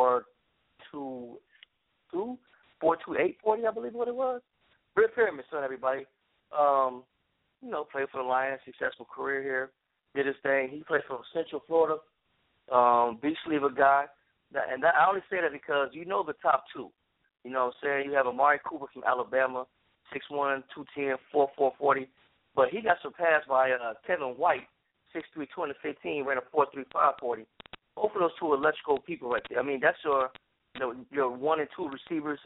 4.28 40, I believe what it was. Britt Perriman, son, everybody. Played for the Lions, successful career here. Did his thing. He played for Central Florida. Beach Lever guy. I only say that because you know the top two. You know what I'm saying? You have Amari Cooper from Alabama, 6'1", 210, 4.40. But he got surpassed by Kevin White, 6'3", 215, ran a 4.35 40. Both of those two electrical people right there. I mean, that's your 1 and 2 receivers.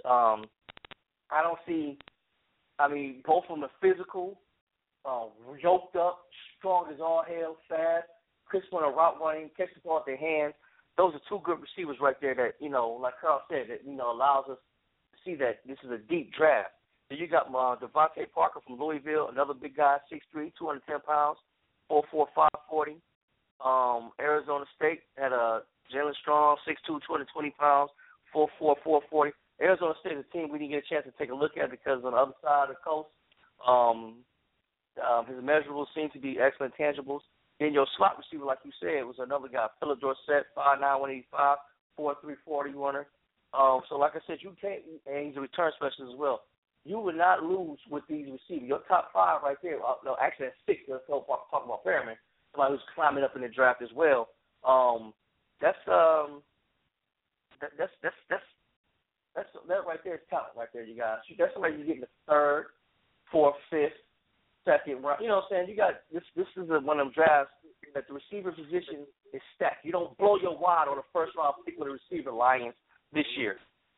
Both of them are physical, yoked up, strong as all hell, fast, crisp on a route running, catch the ball with their hands. Those are two good receivers right there that, like Carl said, that, allows us to see that this is a deep draft. So you got Devontae Parker from Louisville, another big guy, 6'3", 210 pounds, 4.45 40. Arizona State had a Jalen Strong, 6'2", 220 pounds, 4.4 40. Arizona State is a team we didn't get a chance to take a look at because on the other side of the coast, his measurables seem to be excellent tangibles. Then your slot receiver, like you said, was another guy, Phillip Dorsett, 5'9", 185, 4.3 40 runner. So like I said, you can't, and he's a return specialist as well. You would not lose with these receivers. Your top 5 right there, actually that's 6. Let's go talk about Perriman, somebody who's climbing up in the draft as well. That right there is talent right there, you guys. That's somebody you get in the 3rd, 4th, 5th, 2nd round. You know what I'm saying? You got this is one of them drafts that the receiver position is stacked. You don't blow your wad on the first round pick with a receiver, Lions, this year.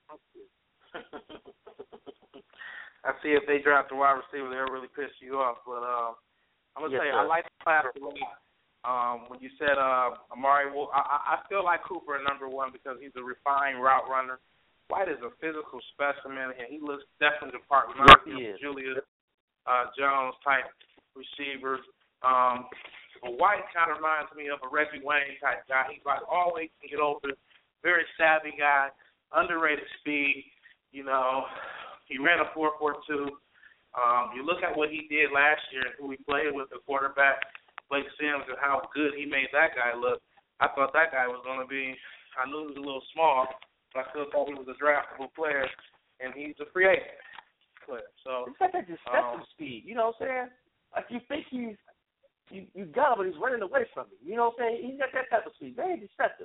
I see if they draft a wide receiver, they'll really piss you off. But I'm going to tell you, I like the class. When you said Amari, I still like Cooper at number 1 because he's a refined route runner. White is a physical specimen, and he looks definitely the part. Julius Jones-type receivers. But White kind of reminds me of a Reggie Wayne-type guy. He's like always can get open, very savvy guy, underrated speed. He ran a 4.42. You look at what he did last year and who he played with, the quarterback, Blake Sims, and how good he made that guy look. I thought that guy was going to be, I knew he was a little small, but I still thought he was a draftable player, and he's a free agent player. So it's like that deceptive speed. You know what I'm saying? Like you think you got him, but he's running away from you. You know what I'm saying? He's got that type of speed. Very deceptive.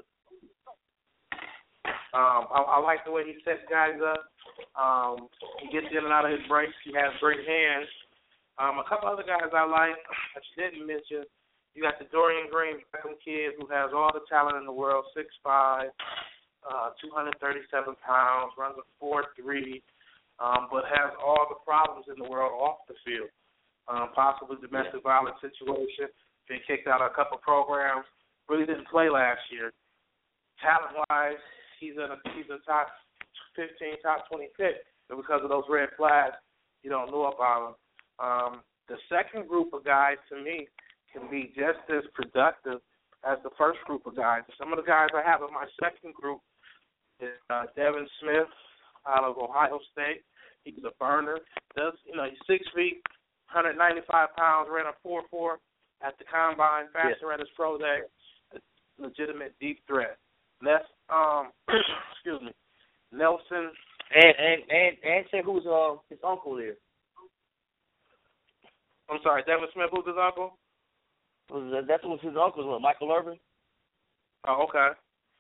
I like the way he sets guys up. He gets in and out of his breaks. He has great hands. A couple other guys I like that you didn't mention. You got the Dorian Green kid who has all the talent in the world, 6'5", 237 pounds, runs a 4.3, but has all the problems in the world off the field. Possibly domestic violence situation, been kicked out of a couple programs, really didn't play last year. Talent-wise, he's a top 15, top 20 pick, but because of those red flags, you don't know about him. The second group of guys, to me, can be just as productive as the first group of guys. Some of the guys I have in my second group is Devin Smith out of Ohio State. He's a burner. He's 6 feet, 195 pounds, ran a 4.4 at the combine, faster at his pro day. Legitimate deep threat. That's Nelson. And say who's his uncle is. I'm sorry, Devin Smith, who's his uncle? That's what his uncle was, Michael Irvin. Oh, okay.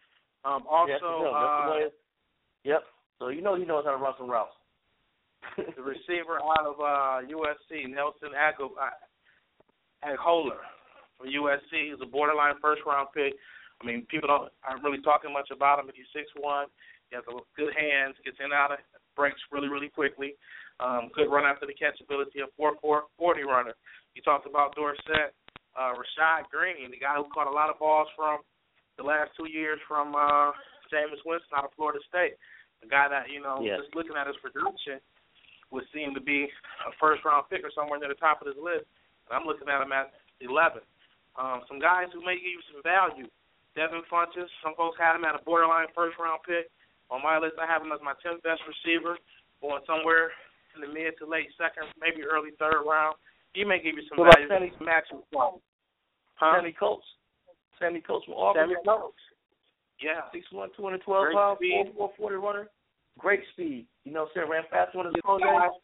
Also, yep. So he knows how to run some routes. The receiver out of USC, Nelson Aguilar from USC. He's a borderline first-round pick. I mean, people aren't really talking much about him, but he's 6'1". He has good hands, gets in and out of breaks really, really quickly. Good run after the catch ability, a 4.40 runner. You talked about Dorsett. Rashad Green, the guy who caught a lot of balls from the last 2 years from Jameis Winston out of Florida State. A guy that, just looking at his production would seem to be a first-round pick or somewhere near the top of his list. And I'm looking at him at 11. Some guys who may give you some value. Devin Funchess, some folks had him at a borderline first-round pick. On my list, I have him as my 10th best receiver, going somewhere in the mid to late second, maybe early third round. He may give you some value. Sammy Coates. Sammy Coates from Auburn. Sammy Coates. Yeah. 6'1", 212 pounds, 4.40 runner. Great speed. Ran faster on his pro day.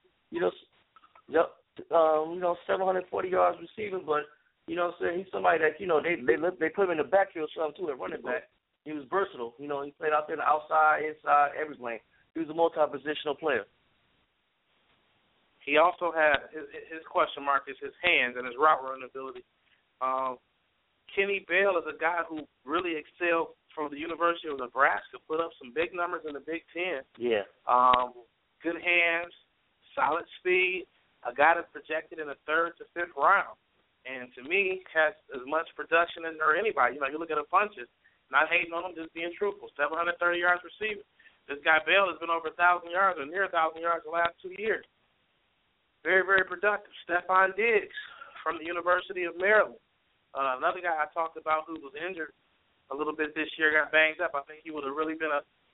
740 yards receiving, but he's somebody that, they put him in the backfield some too at running back. He was versatile. He played out there on the outside, inside, every lane. He was a multi-positional player. He also had his question mark is his hands and his route running ability. Kenny Bell is a guy who really excelled from the University of Nebraska, put up some big numbers in the Big Ten. Yeah. Good hands, solid speed, a guy that's projected in the 3rd to 5th round. And to me, has as much production as anybody. You look at a Funchess, not hating on him, just being truthful. 730 yards receiving. This guy Bell has been over 1,000 yards or near 1,000 yards the last 2 years. Very, very productive. Stephon Diggs from the University of Maryland. Another guy I talked about who was injured a little bit this year, got banged up. I think he would have really been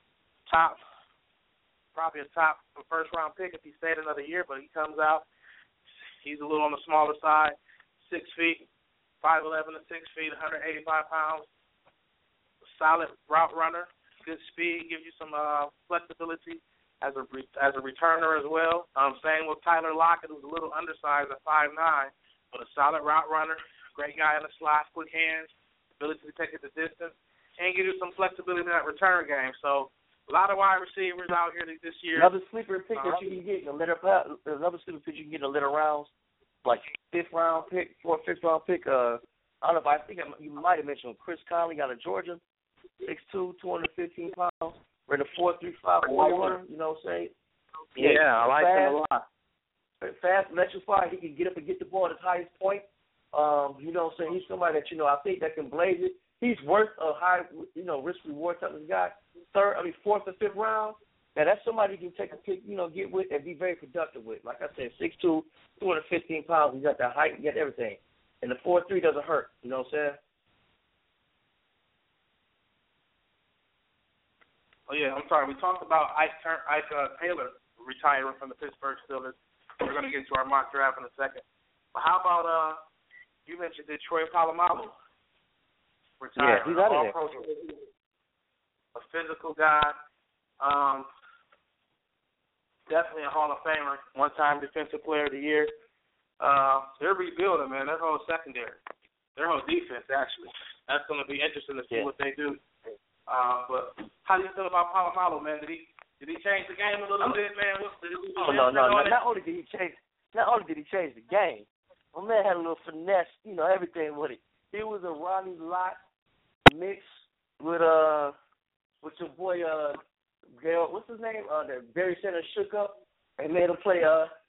probably a top first-round pick if he stayed another year, but he comes out. He's a little on the smaller side, 6 feet, 5'11" to 6 feet, 185 pounds. Solid route runner, good speed, gives you some flexibility as a returner as well. Same with Tyler Lockett, who's a little undersized at 5'9", but a solid route runner. Great guy in the slot, quick hands, ability to take it the distance, and give you some flexibility in that return game. So a lot of wide receivers out here this year. Another sleeper pick that you can get in the later rounds, like 5th round pick, 4th, 5th round pick. I don't know if you might have mentioned Chris Conley out of Georgia, 6'2", 215 pounds, ran a 4.35 runner. You know what I'm saying? Yeah, I like him a lot. Fast, electrified. He can get up and get the ball at his highest point. You know what I'm saying? He's somebody that, I think that can blaze it. He's worth a high, risk-reward type of guy. 4th or 5th round. Now, that's somebody you can take a pick, get with and be very productive with. Like I said, 6'2", 215 pounds. He's got that height. He got everything. And the 4.3 doesn't hurt. You know what I'm saying? Oh, yeah, I'm sorry. We talked about Ike Taylor retiring from the Pittsburgh Steelers. We're going to get to our mock draft in a second. But how about you mentioned Detroit Polamalu retiring? Yeah, he's out of there. A physical guy. Definitely a Hall of Famer. One-time Defensive Player of the Year. They're rebuilding, man. Their whole secondary. Their whole defense, actually. That's going to be interesting to see what they do. But how do you feel about Polamalu, man? Did he change the game a little bit, man? No. Not only did he change the game, my man had a little finesse, everything with it. He was a Ronnie Lott mix with your boy what's his name? The Barry Sanders shook up and made him play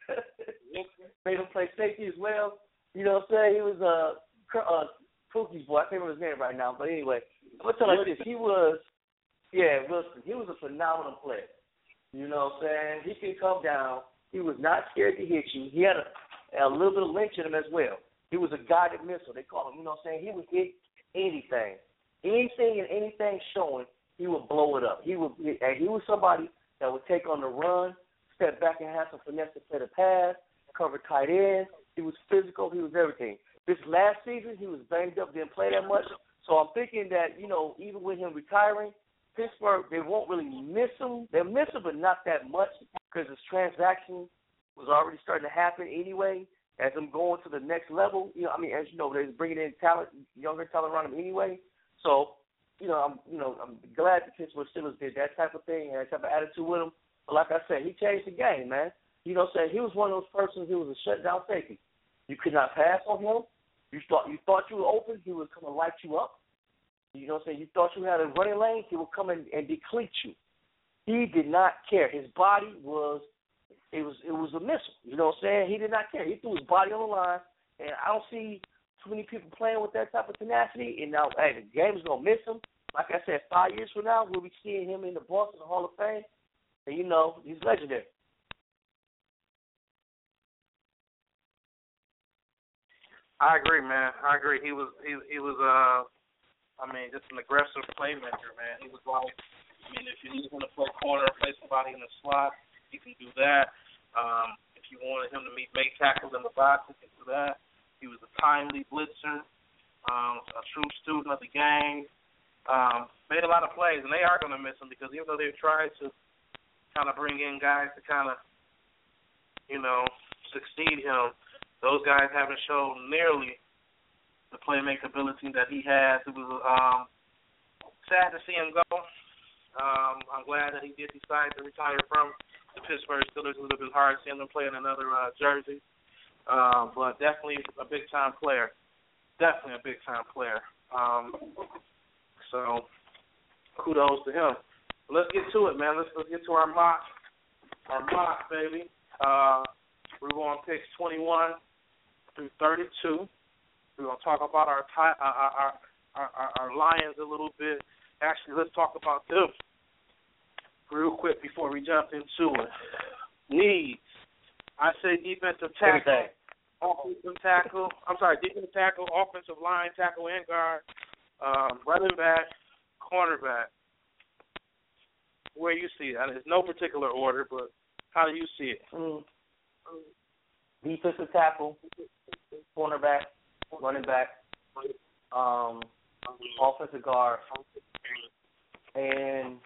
safety as well. You know what I'm saying? He was Pookie's boy. I can't remember his name right now, but anyway, I'm gonna tell you this. Wilson. He was a phenomenal player. You know what I'm saying? He can come down. He was not scared to hit you. He had a little bit of lynch in him as well. He was a guided missile. They call him. You know what I'm saying? He would hit anything. Anything and anything showing, he would blow it up. He was somebody that would take on the run, step back and have some finesse to play the pass, cover tight end. He was physical. He was everything. This last season, he was banged up, didn't play that much. So I'm thinking that, even with him retiring, Pittsburgh, they won't really miss him. They'll miss him, but not that much because his transaction was already starting to happen anyway. As I'm going to the next level, as you know, they're bringing in talent, younger talent around him anyway. So, I'm glad the Pittsburgh Steelers did that type of thing and that type of attitude with him. But like I said, he changed the game, man. You know what I'm saying? He was one of those persons who was a shutdown safety. You could not pass on him. You thought you were open, he would come and light you up. You know what I'm saying? You thought you had a running lane, he would come in and deplete you. He did not care. His body was it was a missile. You know what I'm saying? He did not care. He threw his body on the line, and I don't see too many people playing with that type of tenacity. And now, hey, the game is gonna miss him. Like I said, 5 years from now, we'll be seeing him in the Boston Hall of Fame, and you know he's legendary. I agree, man. I agree. He was just an aggressive playmaker, man. He was like, if you need him to play corner, play somebody in the slot, he can do that. If you wanted him to make tackles in the box, he can do that. He was a timely blitzer, a true student of the game. Made a lot of plays, and they are going to miss him because even though they've tried to kind of bring in guys to kind of, succeed him, those guys haven't shown nearly the playmaking ability that he has. It was sad to see him go. I'm glad that he did decide to retire from the Pittsburgh Steelers. It would have been hard seeing him play in another jersey. But definitely a big-time player. Definitely a big-time player. So kudos to him. Let's get to it, man. Let's get to our mock. Our mock, baby. We're going to pick 21 through 32. We're going to talk about our Lions a little bit. Actually, let's talk about them real quick before we jump into it. Needs. I say defensive tackle, offensive tackle, offensive line, tackle and guard, running back, cornerback. Where you see it? There's no particular order, but how do you see it? Defensive tackle, cornerback, running back, offensive guard, and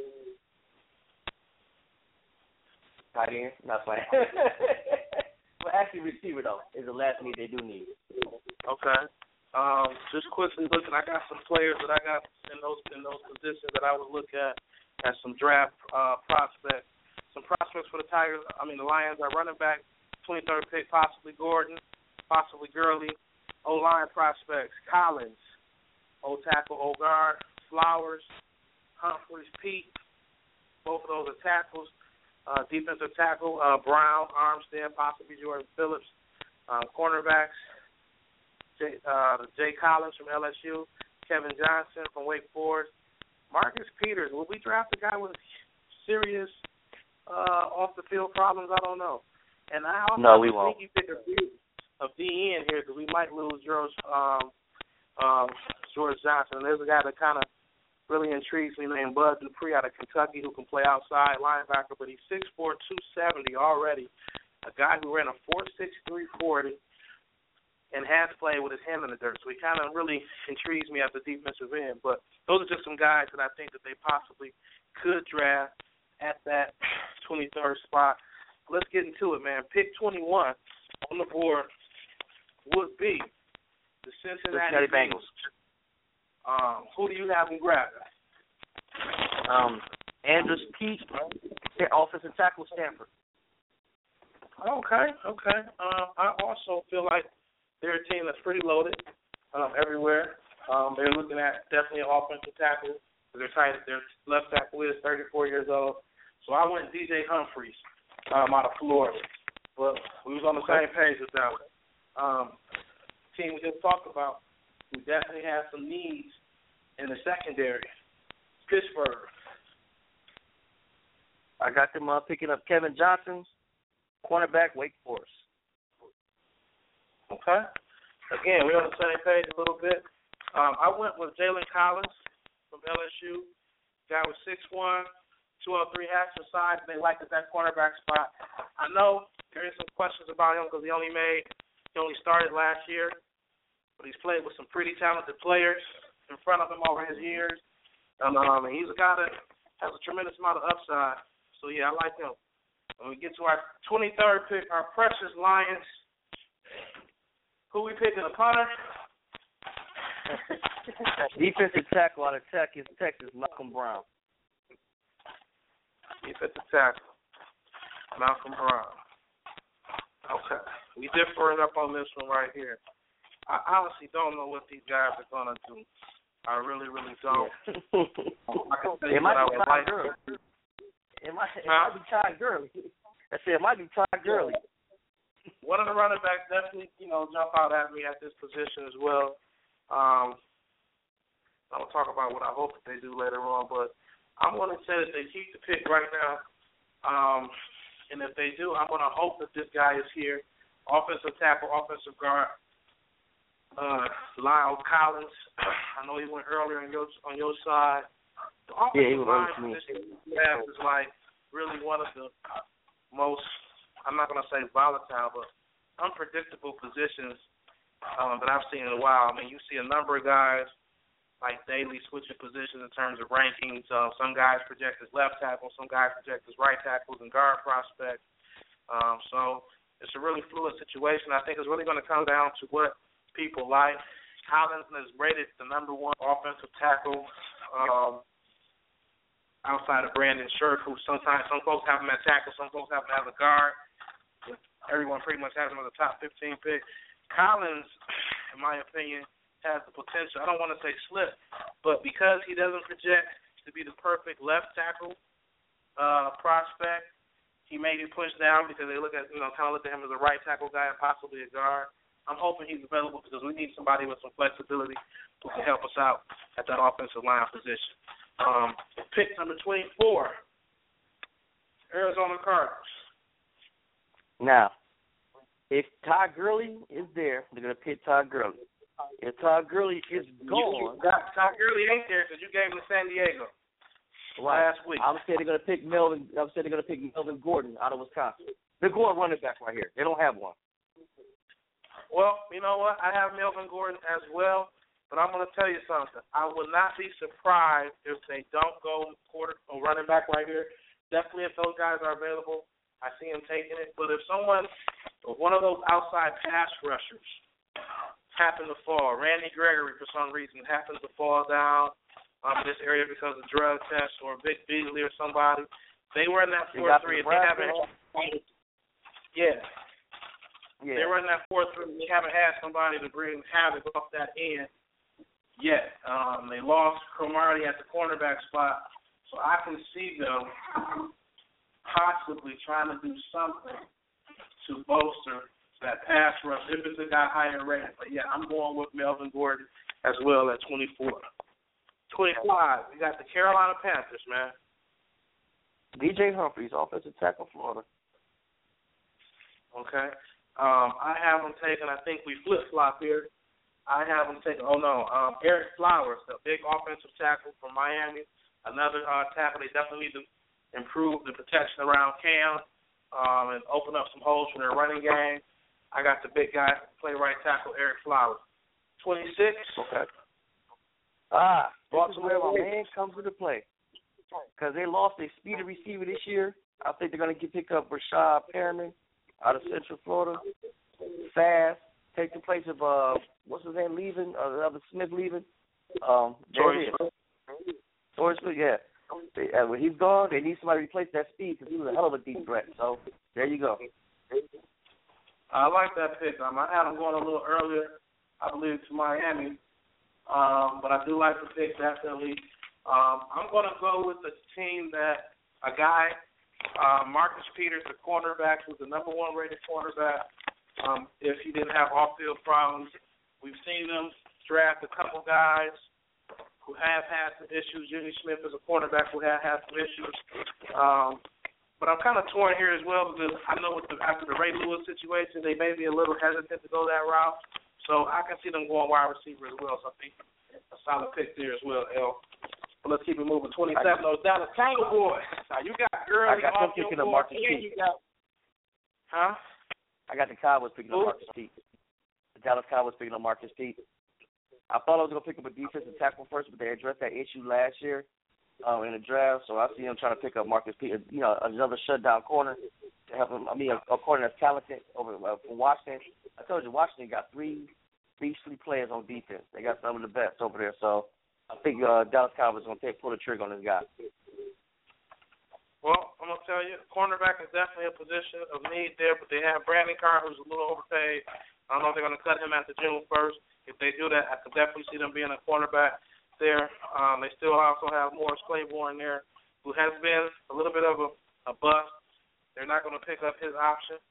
tight end. Not playing. But actually, receiver though is the last need they do need. Okay. Just quickly looking, I got some players that I got in those positions that I would look at as some draft prospects. Some prospects for the Lions are running back, 23rd pick, possibly Gordon, possibly Gurley. O-line prospects, Collins, O-tackle, O-guard, Flowers, Humphreys, Pete. Both of those are tackles. Defensive tackle, Brown, Armstead, possibly Jordan Phillips. Cornerbacks, Jay Collins from LSU, Kevin Johnson from Wake Forest. Marcus Peters, will we draft a guy with serious off-the-field problems? I don't know. And I also think you pick a D in here because we might lose George Johnson. There's a guy that kind of really intrigues me named Bud Dupree out of Kentucky who can play outside linebacker, but he's 6'4", 270 already. A guy who ran a 4.6 3.40 and has played with his hand in the dirt. So he kind of really intrigues me at the defensive end. But those are just some guys that I think that they possibly could draft at that 23rd spot. Let's get into it, man. Pick 21 on the board would be the Cincinnati Bengals. Who do you have them grab? Andrews Pete, offensive tackle, Stanford. Okay. I also feel like they're a team that's pretty loaded everywhere. They're looking at definitely an offensive tackle. Their left tackle is 34 years old. So I went DJ Humphreys out of Florida. But we was on the same page with that one. Team we just talked about, we definitely have some needs in the secondary. Pittsburgh. I got them picking up Kevin Johnson, cornerback, Wake Forest. Okay. Again, we're on the same page a little bit. I went with Jalen Collins from LSU. Guy was 6'1", 203, has some size. They liked at that cornerback spot. I know there is some questions about him because he only started last year, but he's played with some pretty talented players in front of him over his years. And he's a guy that has a tremendous amount of upside. So, yeah, I like him. When we get to our 23rd pick, our precious Lions, who we picking, a punter? Defensive tackle out of Texas, Malcolm Brown. Defensive tackle, Malcolm Brown. Okay. We differing up on this one right here. I honestly don't know what these guys are going to do. I really, really don't. I can tell It you what might I be would Todd like. Gurley. It might be Todd Gurley. I said it might be Todd Gurley. One of the running backs definitely, jump out at me at this position as well. I'll talk about what I hope that they do later on, but I'm going to say that they keep the pick right now. And if they do, I'm going to hope that this guy is here. Offensive tackle, offensive guard, Lyle Collins. I know he went earlier on your side. The offensive line position is like really one of the most, I'm not going to say volatile, but unpredictable positions that I've seen in a while. I mean, you see a number of guys like daily switching positions in terms of rankings. Some guys project as left tackle, some guys project as right tackles and guard prospects. So it's a really fluid situation. I think it's really going to come down to what people like. Collins is rated the number one offensive tackle outside of Brandon Scherf, who sometimes some folks have him at tackle, some folks have him as a guard. Everyone pretty much has him as a top 15 pick. Collins, in my opinion, has the potential, I don't want to say slip, but because he doesn't project to be the perfect left tackle prospect, he may be pushed down because they look at, kind of look at him as a right tackle guy and possibly a guard. I'm hoping he's available because we need somebody with some flexibility who can help us out at that offensive line position. Pick number 24, Arizona Cardinals. Now, if Todd Gurley is there, they're going to pick Todd Gurley. If Todd Gurley is gone, Todd Gurley ain't there because you gave him to San Diego last week. I'm saying they're going to pick Melvin. I'm saying they're going to pick Melvin Gordon out of Wisconsin. They're going running back right here. They don't have one. Well, you know what? I have Melvin Gordon as well, but I'm going to tell you something. I would not be surprised if they don't go running back right here. Definitely if those guys are available, I see him taking it. But if one of those outside pass rushers happen to fall, Randy Gregory for some reason happens to fall down in this area because of drug tests, or Vic Beasley or somebody, they were in that 4-3. If they haven't, they run that 4-3. They haven't had somebody to bring havoc off that end yet. They lost Cromartie at the cornerback spot, so I can see them possibly trying to do something to bolster that pass rush if it's a guy higher rated. But, yeah, I'm going with Melvin Gordon as well at 24. 25, we got the Carolina Panthers, man. DJ Humphries, offensive tackle, Florida. Okay. I have him taking, I think we flip-flop here. I have him taking, Eric Flowers, the big offensive tackle from Miami. Another tackle. They definitely need to improve the protection around Cam and open up some holes for their running game. I got the big guy, play right tackle, Eric Flowers. 26. Okay. Baltimore, my man comes into play. Because they lost their speedy receiver this year. I think they're going to pick up Rashad Perriman out of Central Florida. Fast. Take the place of, what's his name leaving? The other Smith leaving. Torrey Smith, yeah. When he's gone, they need somebody to replace that speed because he was a hell of a deep threat. So, there you go. I like that pick. I had him going a little earlier, I believe, to Miami. But I do like the pick, definitely. I'm going to go with the team that a guy, Marcus Peters, the cornerback, who's the number one rated cornerback. If he didn't have off-field problems, we've seen them draft a couple guys who have had some issues. Jimmy Smith is a cornerback who had some issues. But I'm kind of torn here as well because I know after the Ray Lewis situation, they may be a little hesitant to go that route. So I can see them going wide receiver as well. So I think a solid pick there as well, L. But let's keep it moving. 27, those Dallas Cowboys. Now, you got Gurley off your board, and you got – huh? I got the Cowboys picking up Marcus Peters. The Dallas Cowboys picking up Marcus Peters. I thought I was going to pick up a defensive tackle first, but they addressed that issue last year in the draft. So I see them trying to pick up Marcus Peters, another shutdown corner to help him. A corner that's talented over from Washington. I told you, Washington got three beastly players on defense. They got some of the best over there. So I think Dallas Cowboys is going to pull the trigger on this guy. Well, I'm going to tell you, cornerback is definitely a position of need there, but they have Brandon Carr, who's a little overpaid. I don't know if they're going to cut him after June 1st. If they do that, I could definitely see them being a cornerback. there. They still also have Morris Claiborne there, who has been a little bit of a bust. They're not going to pick up his option,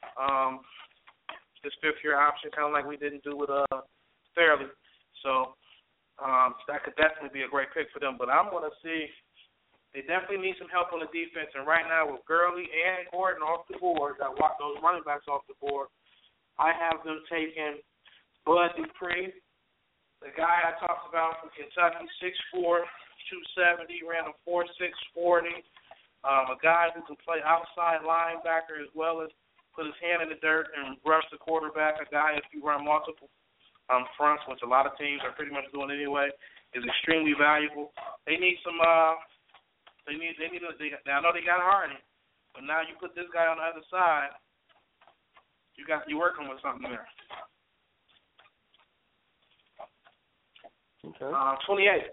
his fifth-year option, kind of like we didn't do with Fairley. So that could definitely be a great pick for them. But I'm going to see they definitely need some help on the defense. And right now with Gurley and Gordon off the board, that walk those running backs off the board, I have them taking Bud Dupree, the guy I talked about from Kentucky, 6'4", 270, ran a 4.6 40. A guy who can play outside linebacker as well as put his hand in the dirt and rush the quarterback. A guy, if you run multiple fronts, which a lot of teams are pretty much doing anyway, is extremely valuable. They need some. They I know they got Hardy, but now you put this guy on the other side. You working with something there. Okay. 28.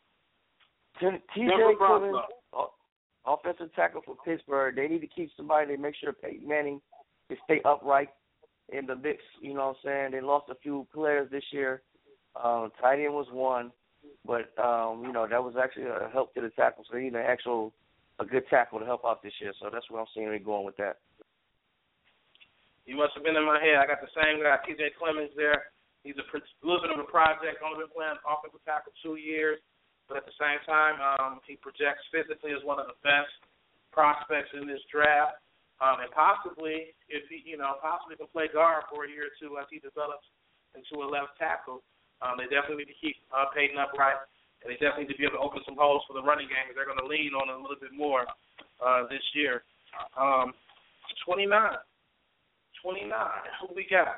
T.J. Clemmings, offensive tackle for Pittsburgh. They need to keep somebody to make sure Peyton Manning can stay upright in the mix. You know what I'm saying? They lost a few players this year. Tight end was one, but that was actually a help to the tackle. So they need a good tackle to help out this year. So that's where I'm seeing they going with that. You must have been in my head. I got the same guy, T.J. Clemmings there. He's a little bit of a project. Only been playing offensive tackle 2 years. But at the same time, he projects physically as one of the best prospects in this draft, and possibly, if he, possibly can play guard for a year or two as he develops into a left tackle. They definitely need to keep Peyton upright, and they definitely need to be able to open some holes for the running game. They're going to lean on it a little bit more this year. 29. Who we got?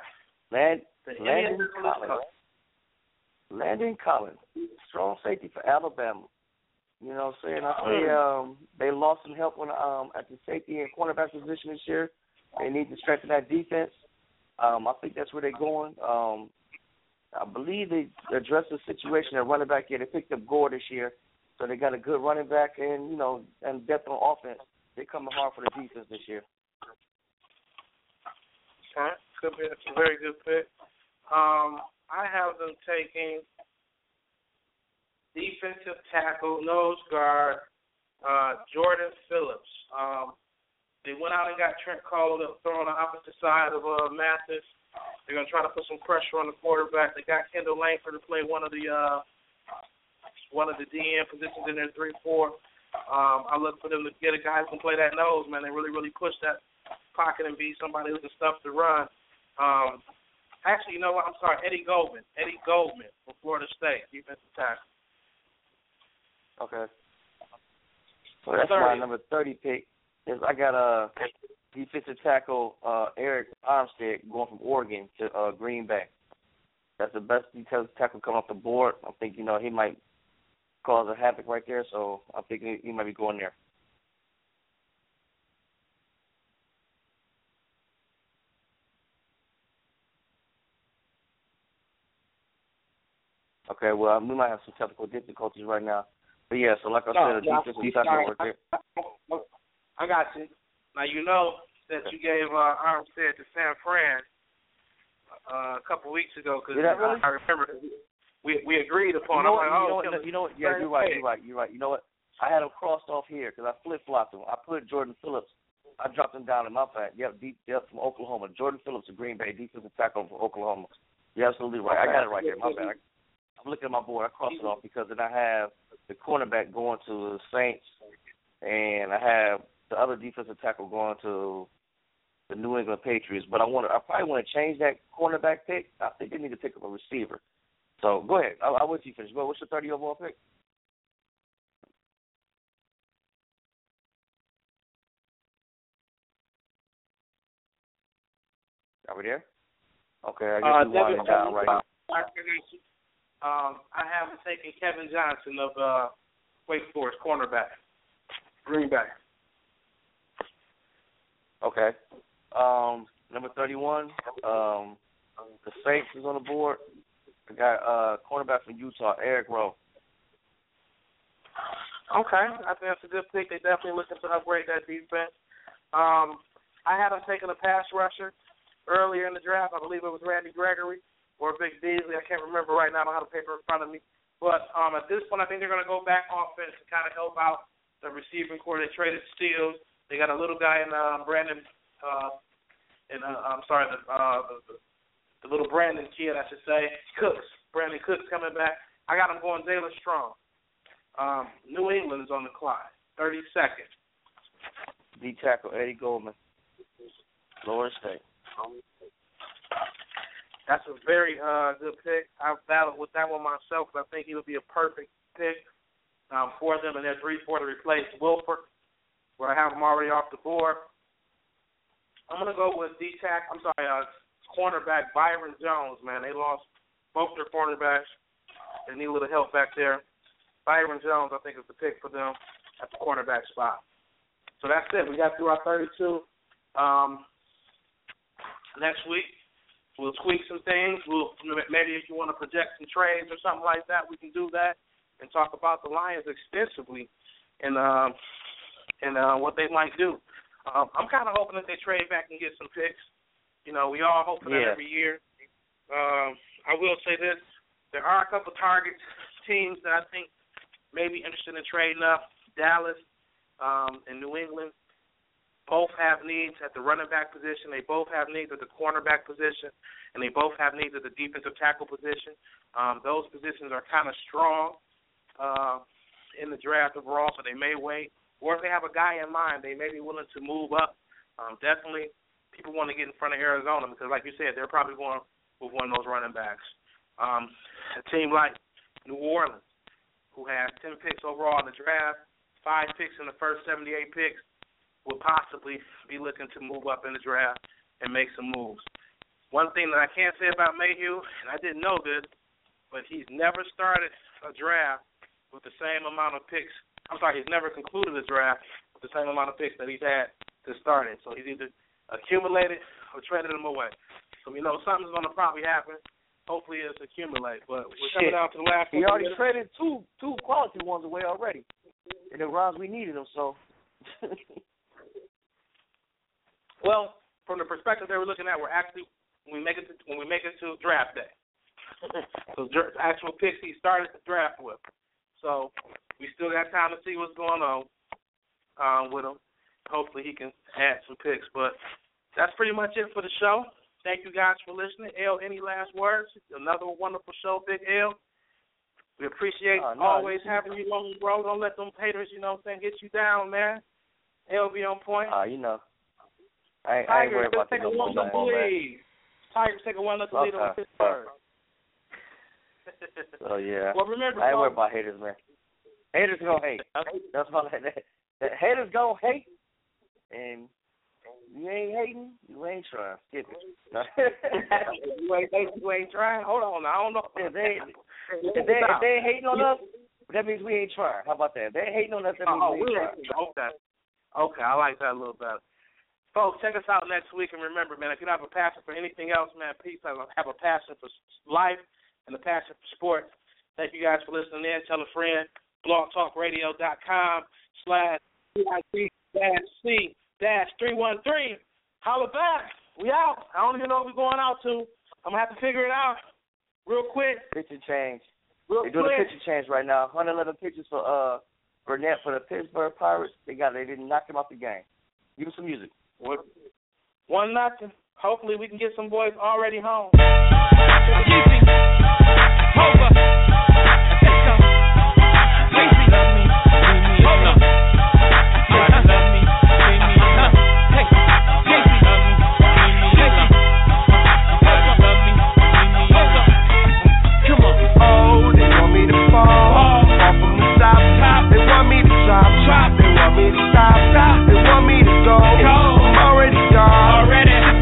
Landon Collins, strong safety for Alabama. You know what I'm saying? They lost some help at the safety and cornerback position this year. They need to strengthen that defense. I think that's where they're going. I believe they addressed the situation at running back here. They picked up Gore this year, so they got a good running back and depth on offense. They're coming hard for the defense this year. Okay, could be a very good pick. I have them taking defensive tackle, nose guard, Jordan Phillips. They went out and got Trent Cole thrown on the opposite side of Mathis. They're going to try to put some pressure on the quarterback. They got Kendall Langford to play one of the DN positions in their 3-4. I look for them to get a guy who can play that nose, man. They really, really push that pocket and be somebody who can stuff the run. Actually, you know what? I'm sorry, Eddie Goldman from Florida State, defensive tackle. Okay. So that's 30. My number 30 pick. I got a defensive tackle, Eric Armstead, going from Oregon to Green Bay. That's the best defensive tackle coming off the board. I think, he might cause a havoc right there, so I think he might be going there. Okay, well, we might have some technical difficulties right now. But, yeah, so like I said, a defensive tackle right there. I got you. Now, you know that you gave Armstead to San Fran a couple weeks ago because really? I remember we agreed upon it. Yeah, you're right. You know what? I had him crossed off here because I flip-flopped him. I put Jordan Phillips. I dropped him down in my fact. Yep, deep from Oklahoma. Jordan Phillips of Green Bay, defensive tackle from Oklahoma. You're absolutely right. I got it right there. My bad. I'm looking at my board. I crossed it off because then I have the cornerback going to the Saints, and I have the other defensive tackle going to the New England Patriots. But I probably want to change that cornerback pick. I think they need to pick up a receiver. So go ahead. I'll let you finish. Well, what's your 30 overall pick? Are we there? Okay, I guess we're winding down right now. I have taken Kevin Johnson of Wake Forest, cornerback, Green Bay. Okay. Number 31, the Saints is on the board. I got cornerback from Utah, Eric Rowe. Okay, I think that's a good pick. They definitely looking to upgrade that defense. I had them taking a pass rusher earlier in the draft. I believe it was Randy Gregory or Vic Beasley. I can't remember right now. I don't have the paper in front of me. But at this point, I think they're going to go back offense to kind of help out the receiving core. They traded Steele. They got a little guy in Brandon. The little Brandon kid, I should say, Cooks. Brandon Cooks coming back. I got him going Jalen Strong. New England is on the clock. 30 seconds. D tackle Eddie Goldman, Florida State. That's a very good pick. I've battled with that one myself, but I think he would be a perfect pick for them in their 3-4 to replace Wilford, where I have him already off the board. I'm going to go with cornerback Byron Jones, man. They lost both their cornerbacks. They need a little help back there. Byron Jones, I think, is the pick for them at the cornerback spot. So that's it. We got through our 32. Next week, we'll tweak some things. Maybe if you want to project some trades or something like that, we can do that and talk about the Lions extensively and what they might do. I'm kind of hoping that they trade back and get some picks. You know, we all hope for that every year. I will say this. There are a couple target teams that I think may be interested in trading up. Dallas and New England both have needs at the running back position. They both have needs at the cornerback position. And they both have needs at the defensive tackle position. Those positions are kind of strong in the draft overall, so they may wait. Or if they have a guy in mind, they may be willing to move up. Definitely, people want to get in front of Arizona because, like you said, they're probably going with one of those running backs. A team like New Orleans, who has 10 picks overall in the draft, 5 picks in the first 78 picks, would possibly be looking to move up in the draft and make some moves. One thing that I can't say about Mayhew, and I didn't know this, but he's never started a draft with the same amount of picks. He's never concluded a draft with the same amount of picks that he's had to start it. So he's either accumulated or traded them away. So we know something's going to probably happen. Hopefully it's accumulate. But we're coming down to the last one. He already traded two quality ones away already. And the rounds we needed them, so. Well, from the perspective they were looking at, we're actually when we make it to draft day. So actual picks he started the draft with. So we still got time to see what's going on with him. Hopefully he can add some picks. But that's pretty much it for the show. Thank you guys for listening. L, any last words? Another wonderful show, Big L. We appreciate always having you on, bro. Don't let them haters, get you down, man. L be on point. I ain't worried about the no lead. Tigers take a 1-0 lead on Pittsburgh. So, yeah. Well, remember, I ain't worried about haters, man. Haters gonna hate. That's all that. Haters gonna hate, and you ain't hating, you ain't trying. Skip it. you ain't trying? Hold on, I don't know. If they ain't hating on us, that means we ain't trying. How about that? If they ain't hating on us, that means we ain't trying. Okay, I like that a little better. Folks, check us out next week, and remember, man, if you don't have a passion for anything else, man, please have a passion for life and a passion for sports. Thank you guys for listening in. Tell a friend. blogtalkradio.com/PIC-C-313. Holla back. We out. I don't even know what we're going out to. I'm going to have to figure it out real quick. Picture change. They're doing a picture change right now. 111 pictures for Burnett for the Pittsburgh Pirates. They didn't knock him off the game. Give us some music. 1-0. Hopefully we can get some boys already home.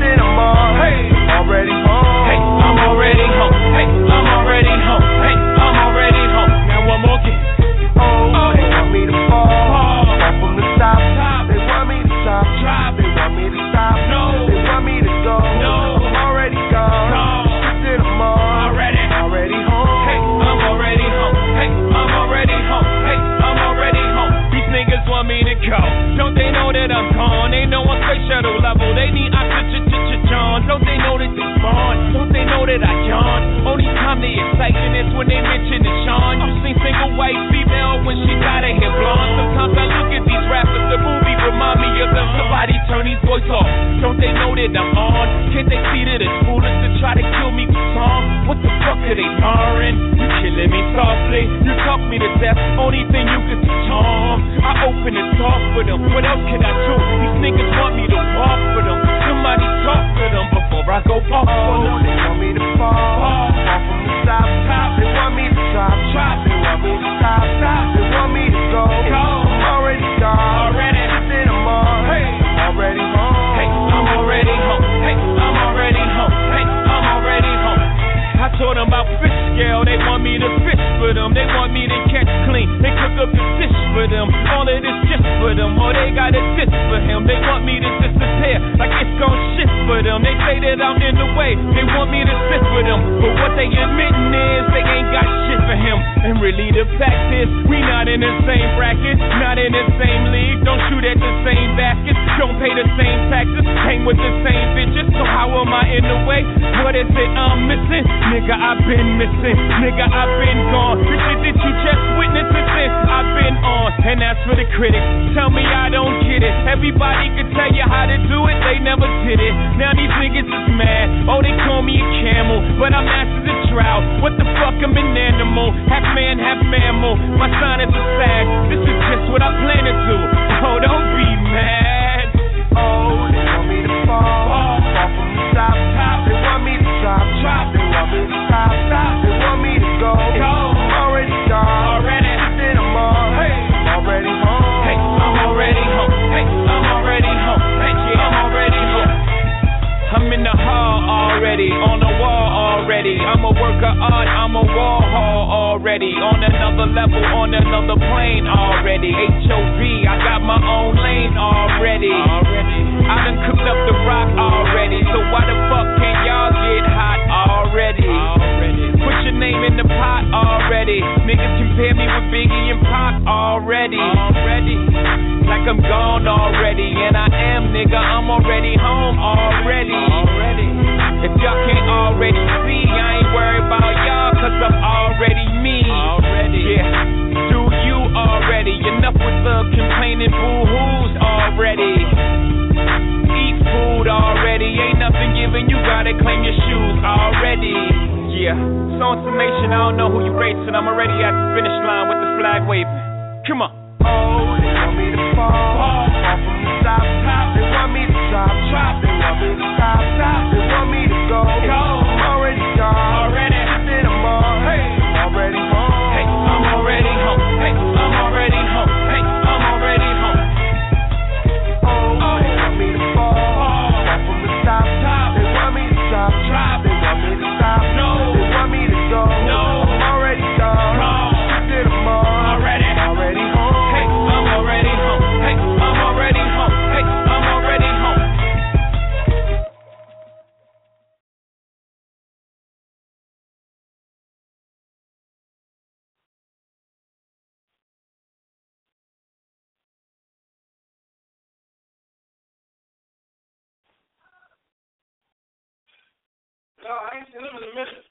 I'm already home. Hey, I'm Shorty, you talk me to death. Only thing you can see charm. I open the door for them. What else can I do? These niggas want me to walk for them. Somebody talk to them before I go off for them. They want me to fall from the top. They want me to chop. They want me to stop. They want me to go. I'm already gone. Then I'm on. Hey, I'm already home. Hey, I'm already home. Hey, I'm already home. Hey, I'm already home. I told them about fish scale, they want me to fish for them. They want me to catch clean, they cook up the fish for them. All of this just for them, or they got a dish for him. They want me to disappear, like it's gon' shift for them. They say that I'm in the way, they want me to sit for them. But what they admitting is, they ain't got shit for him. And really the fact is, we not in the same bracket, not in the same league. Don't shoot at the same baskets, don't pay the same taxes, hang with the same bitches. So how am I in the way? What is it I'm missing? Nigga, I've been missing. Nigga, I've been gone. The shit that you just witnessed since I've been on. And as for the critics, tell me I don't get it. Everybody can tell you how to do it, they never did it. Now these niggas is mad. Oh, they call me a camel, but I'm after the drought. What the fuck, I'm an animal. Half man, half mammal. My sign is a sag. This is just what I plan to do. Oh, don't be mad. Oh, they want me to fall from the top. They want me to chop. They want me to stop. They want me to go. I'm already gone. Then I'm on. Hey, I'm already home. Hey, I'm already home. Hey, I'm already home. Hey, yeah, I'm already home. I'm in the hall already, on the wall already. I'm a work of art, I'm a wall hall already. On another level, on another plane already. HOV, I got my own lane already. I done cooked up the rock already. So why the fuck can't y'all get hot already? Put your name in the pot already. Niggas compare me with Biggie and Pac already. Like I'm gone already. And I am, nigga, I'm already home already. If y'all can't already see, I ain't worried about y'all, cause I'm already me. Yeah, do you already? Enough with the complaining boo-hoos already. Eat food already. Ain't nothing given, you gotta claim your shoes already. Yeah, so information, I don't know who you racing. I'm already at the finish line with the flag waving. Come on. Oh, they want me to fall from the top. They want me to chop. They want me to stop. They want me to go. I'm already gone. Then I'm on. Hey, I'm already home. Hey, I'm already home. Hey, I'm already home. Hey, I'm already home. Oh, they want me to fall from the top. They want me to chop. They want me to stop. They want me to go. I'm already gone. Then I'm on. I'm already home. Hey, I'm already home. Hey, I'm already home. Hey, I'm already home. No, I ain't seen him in a minute.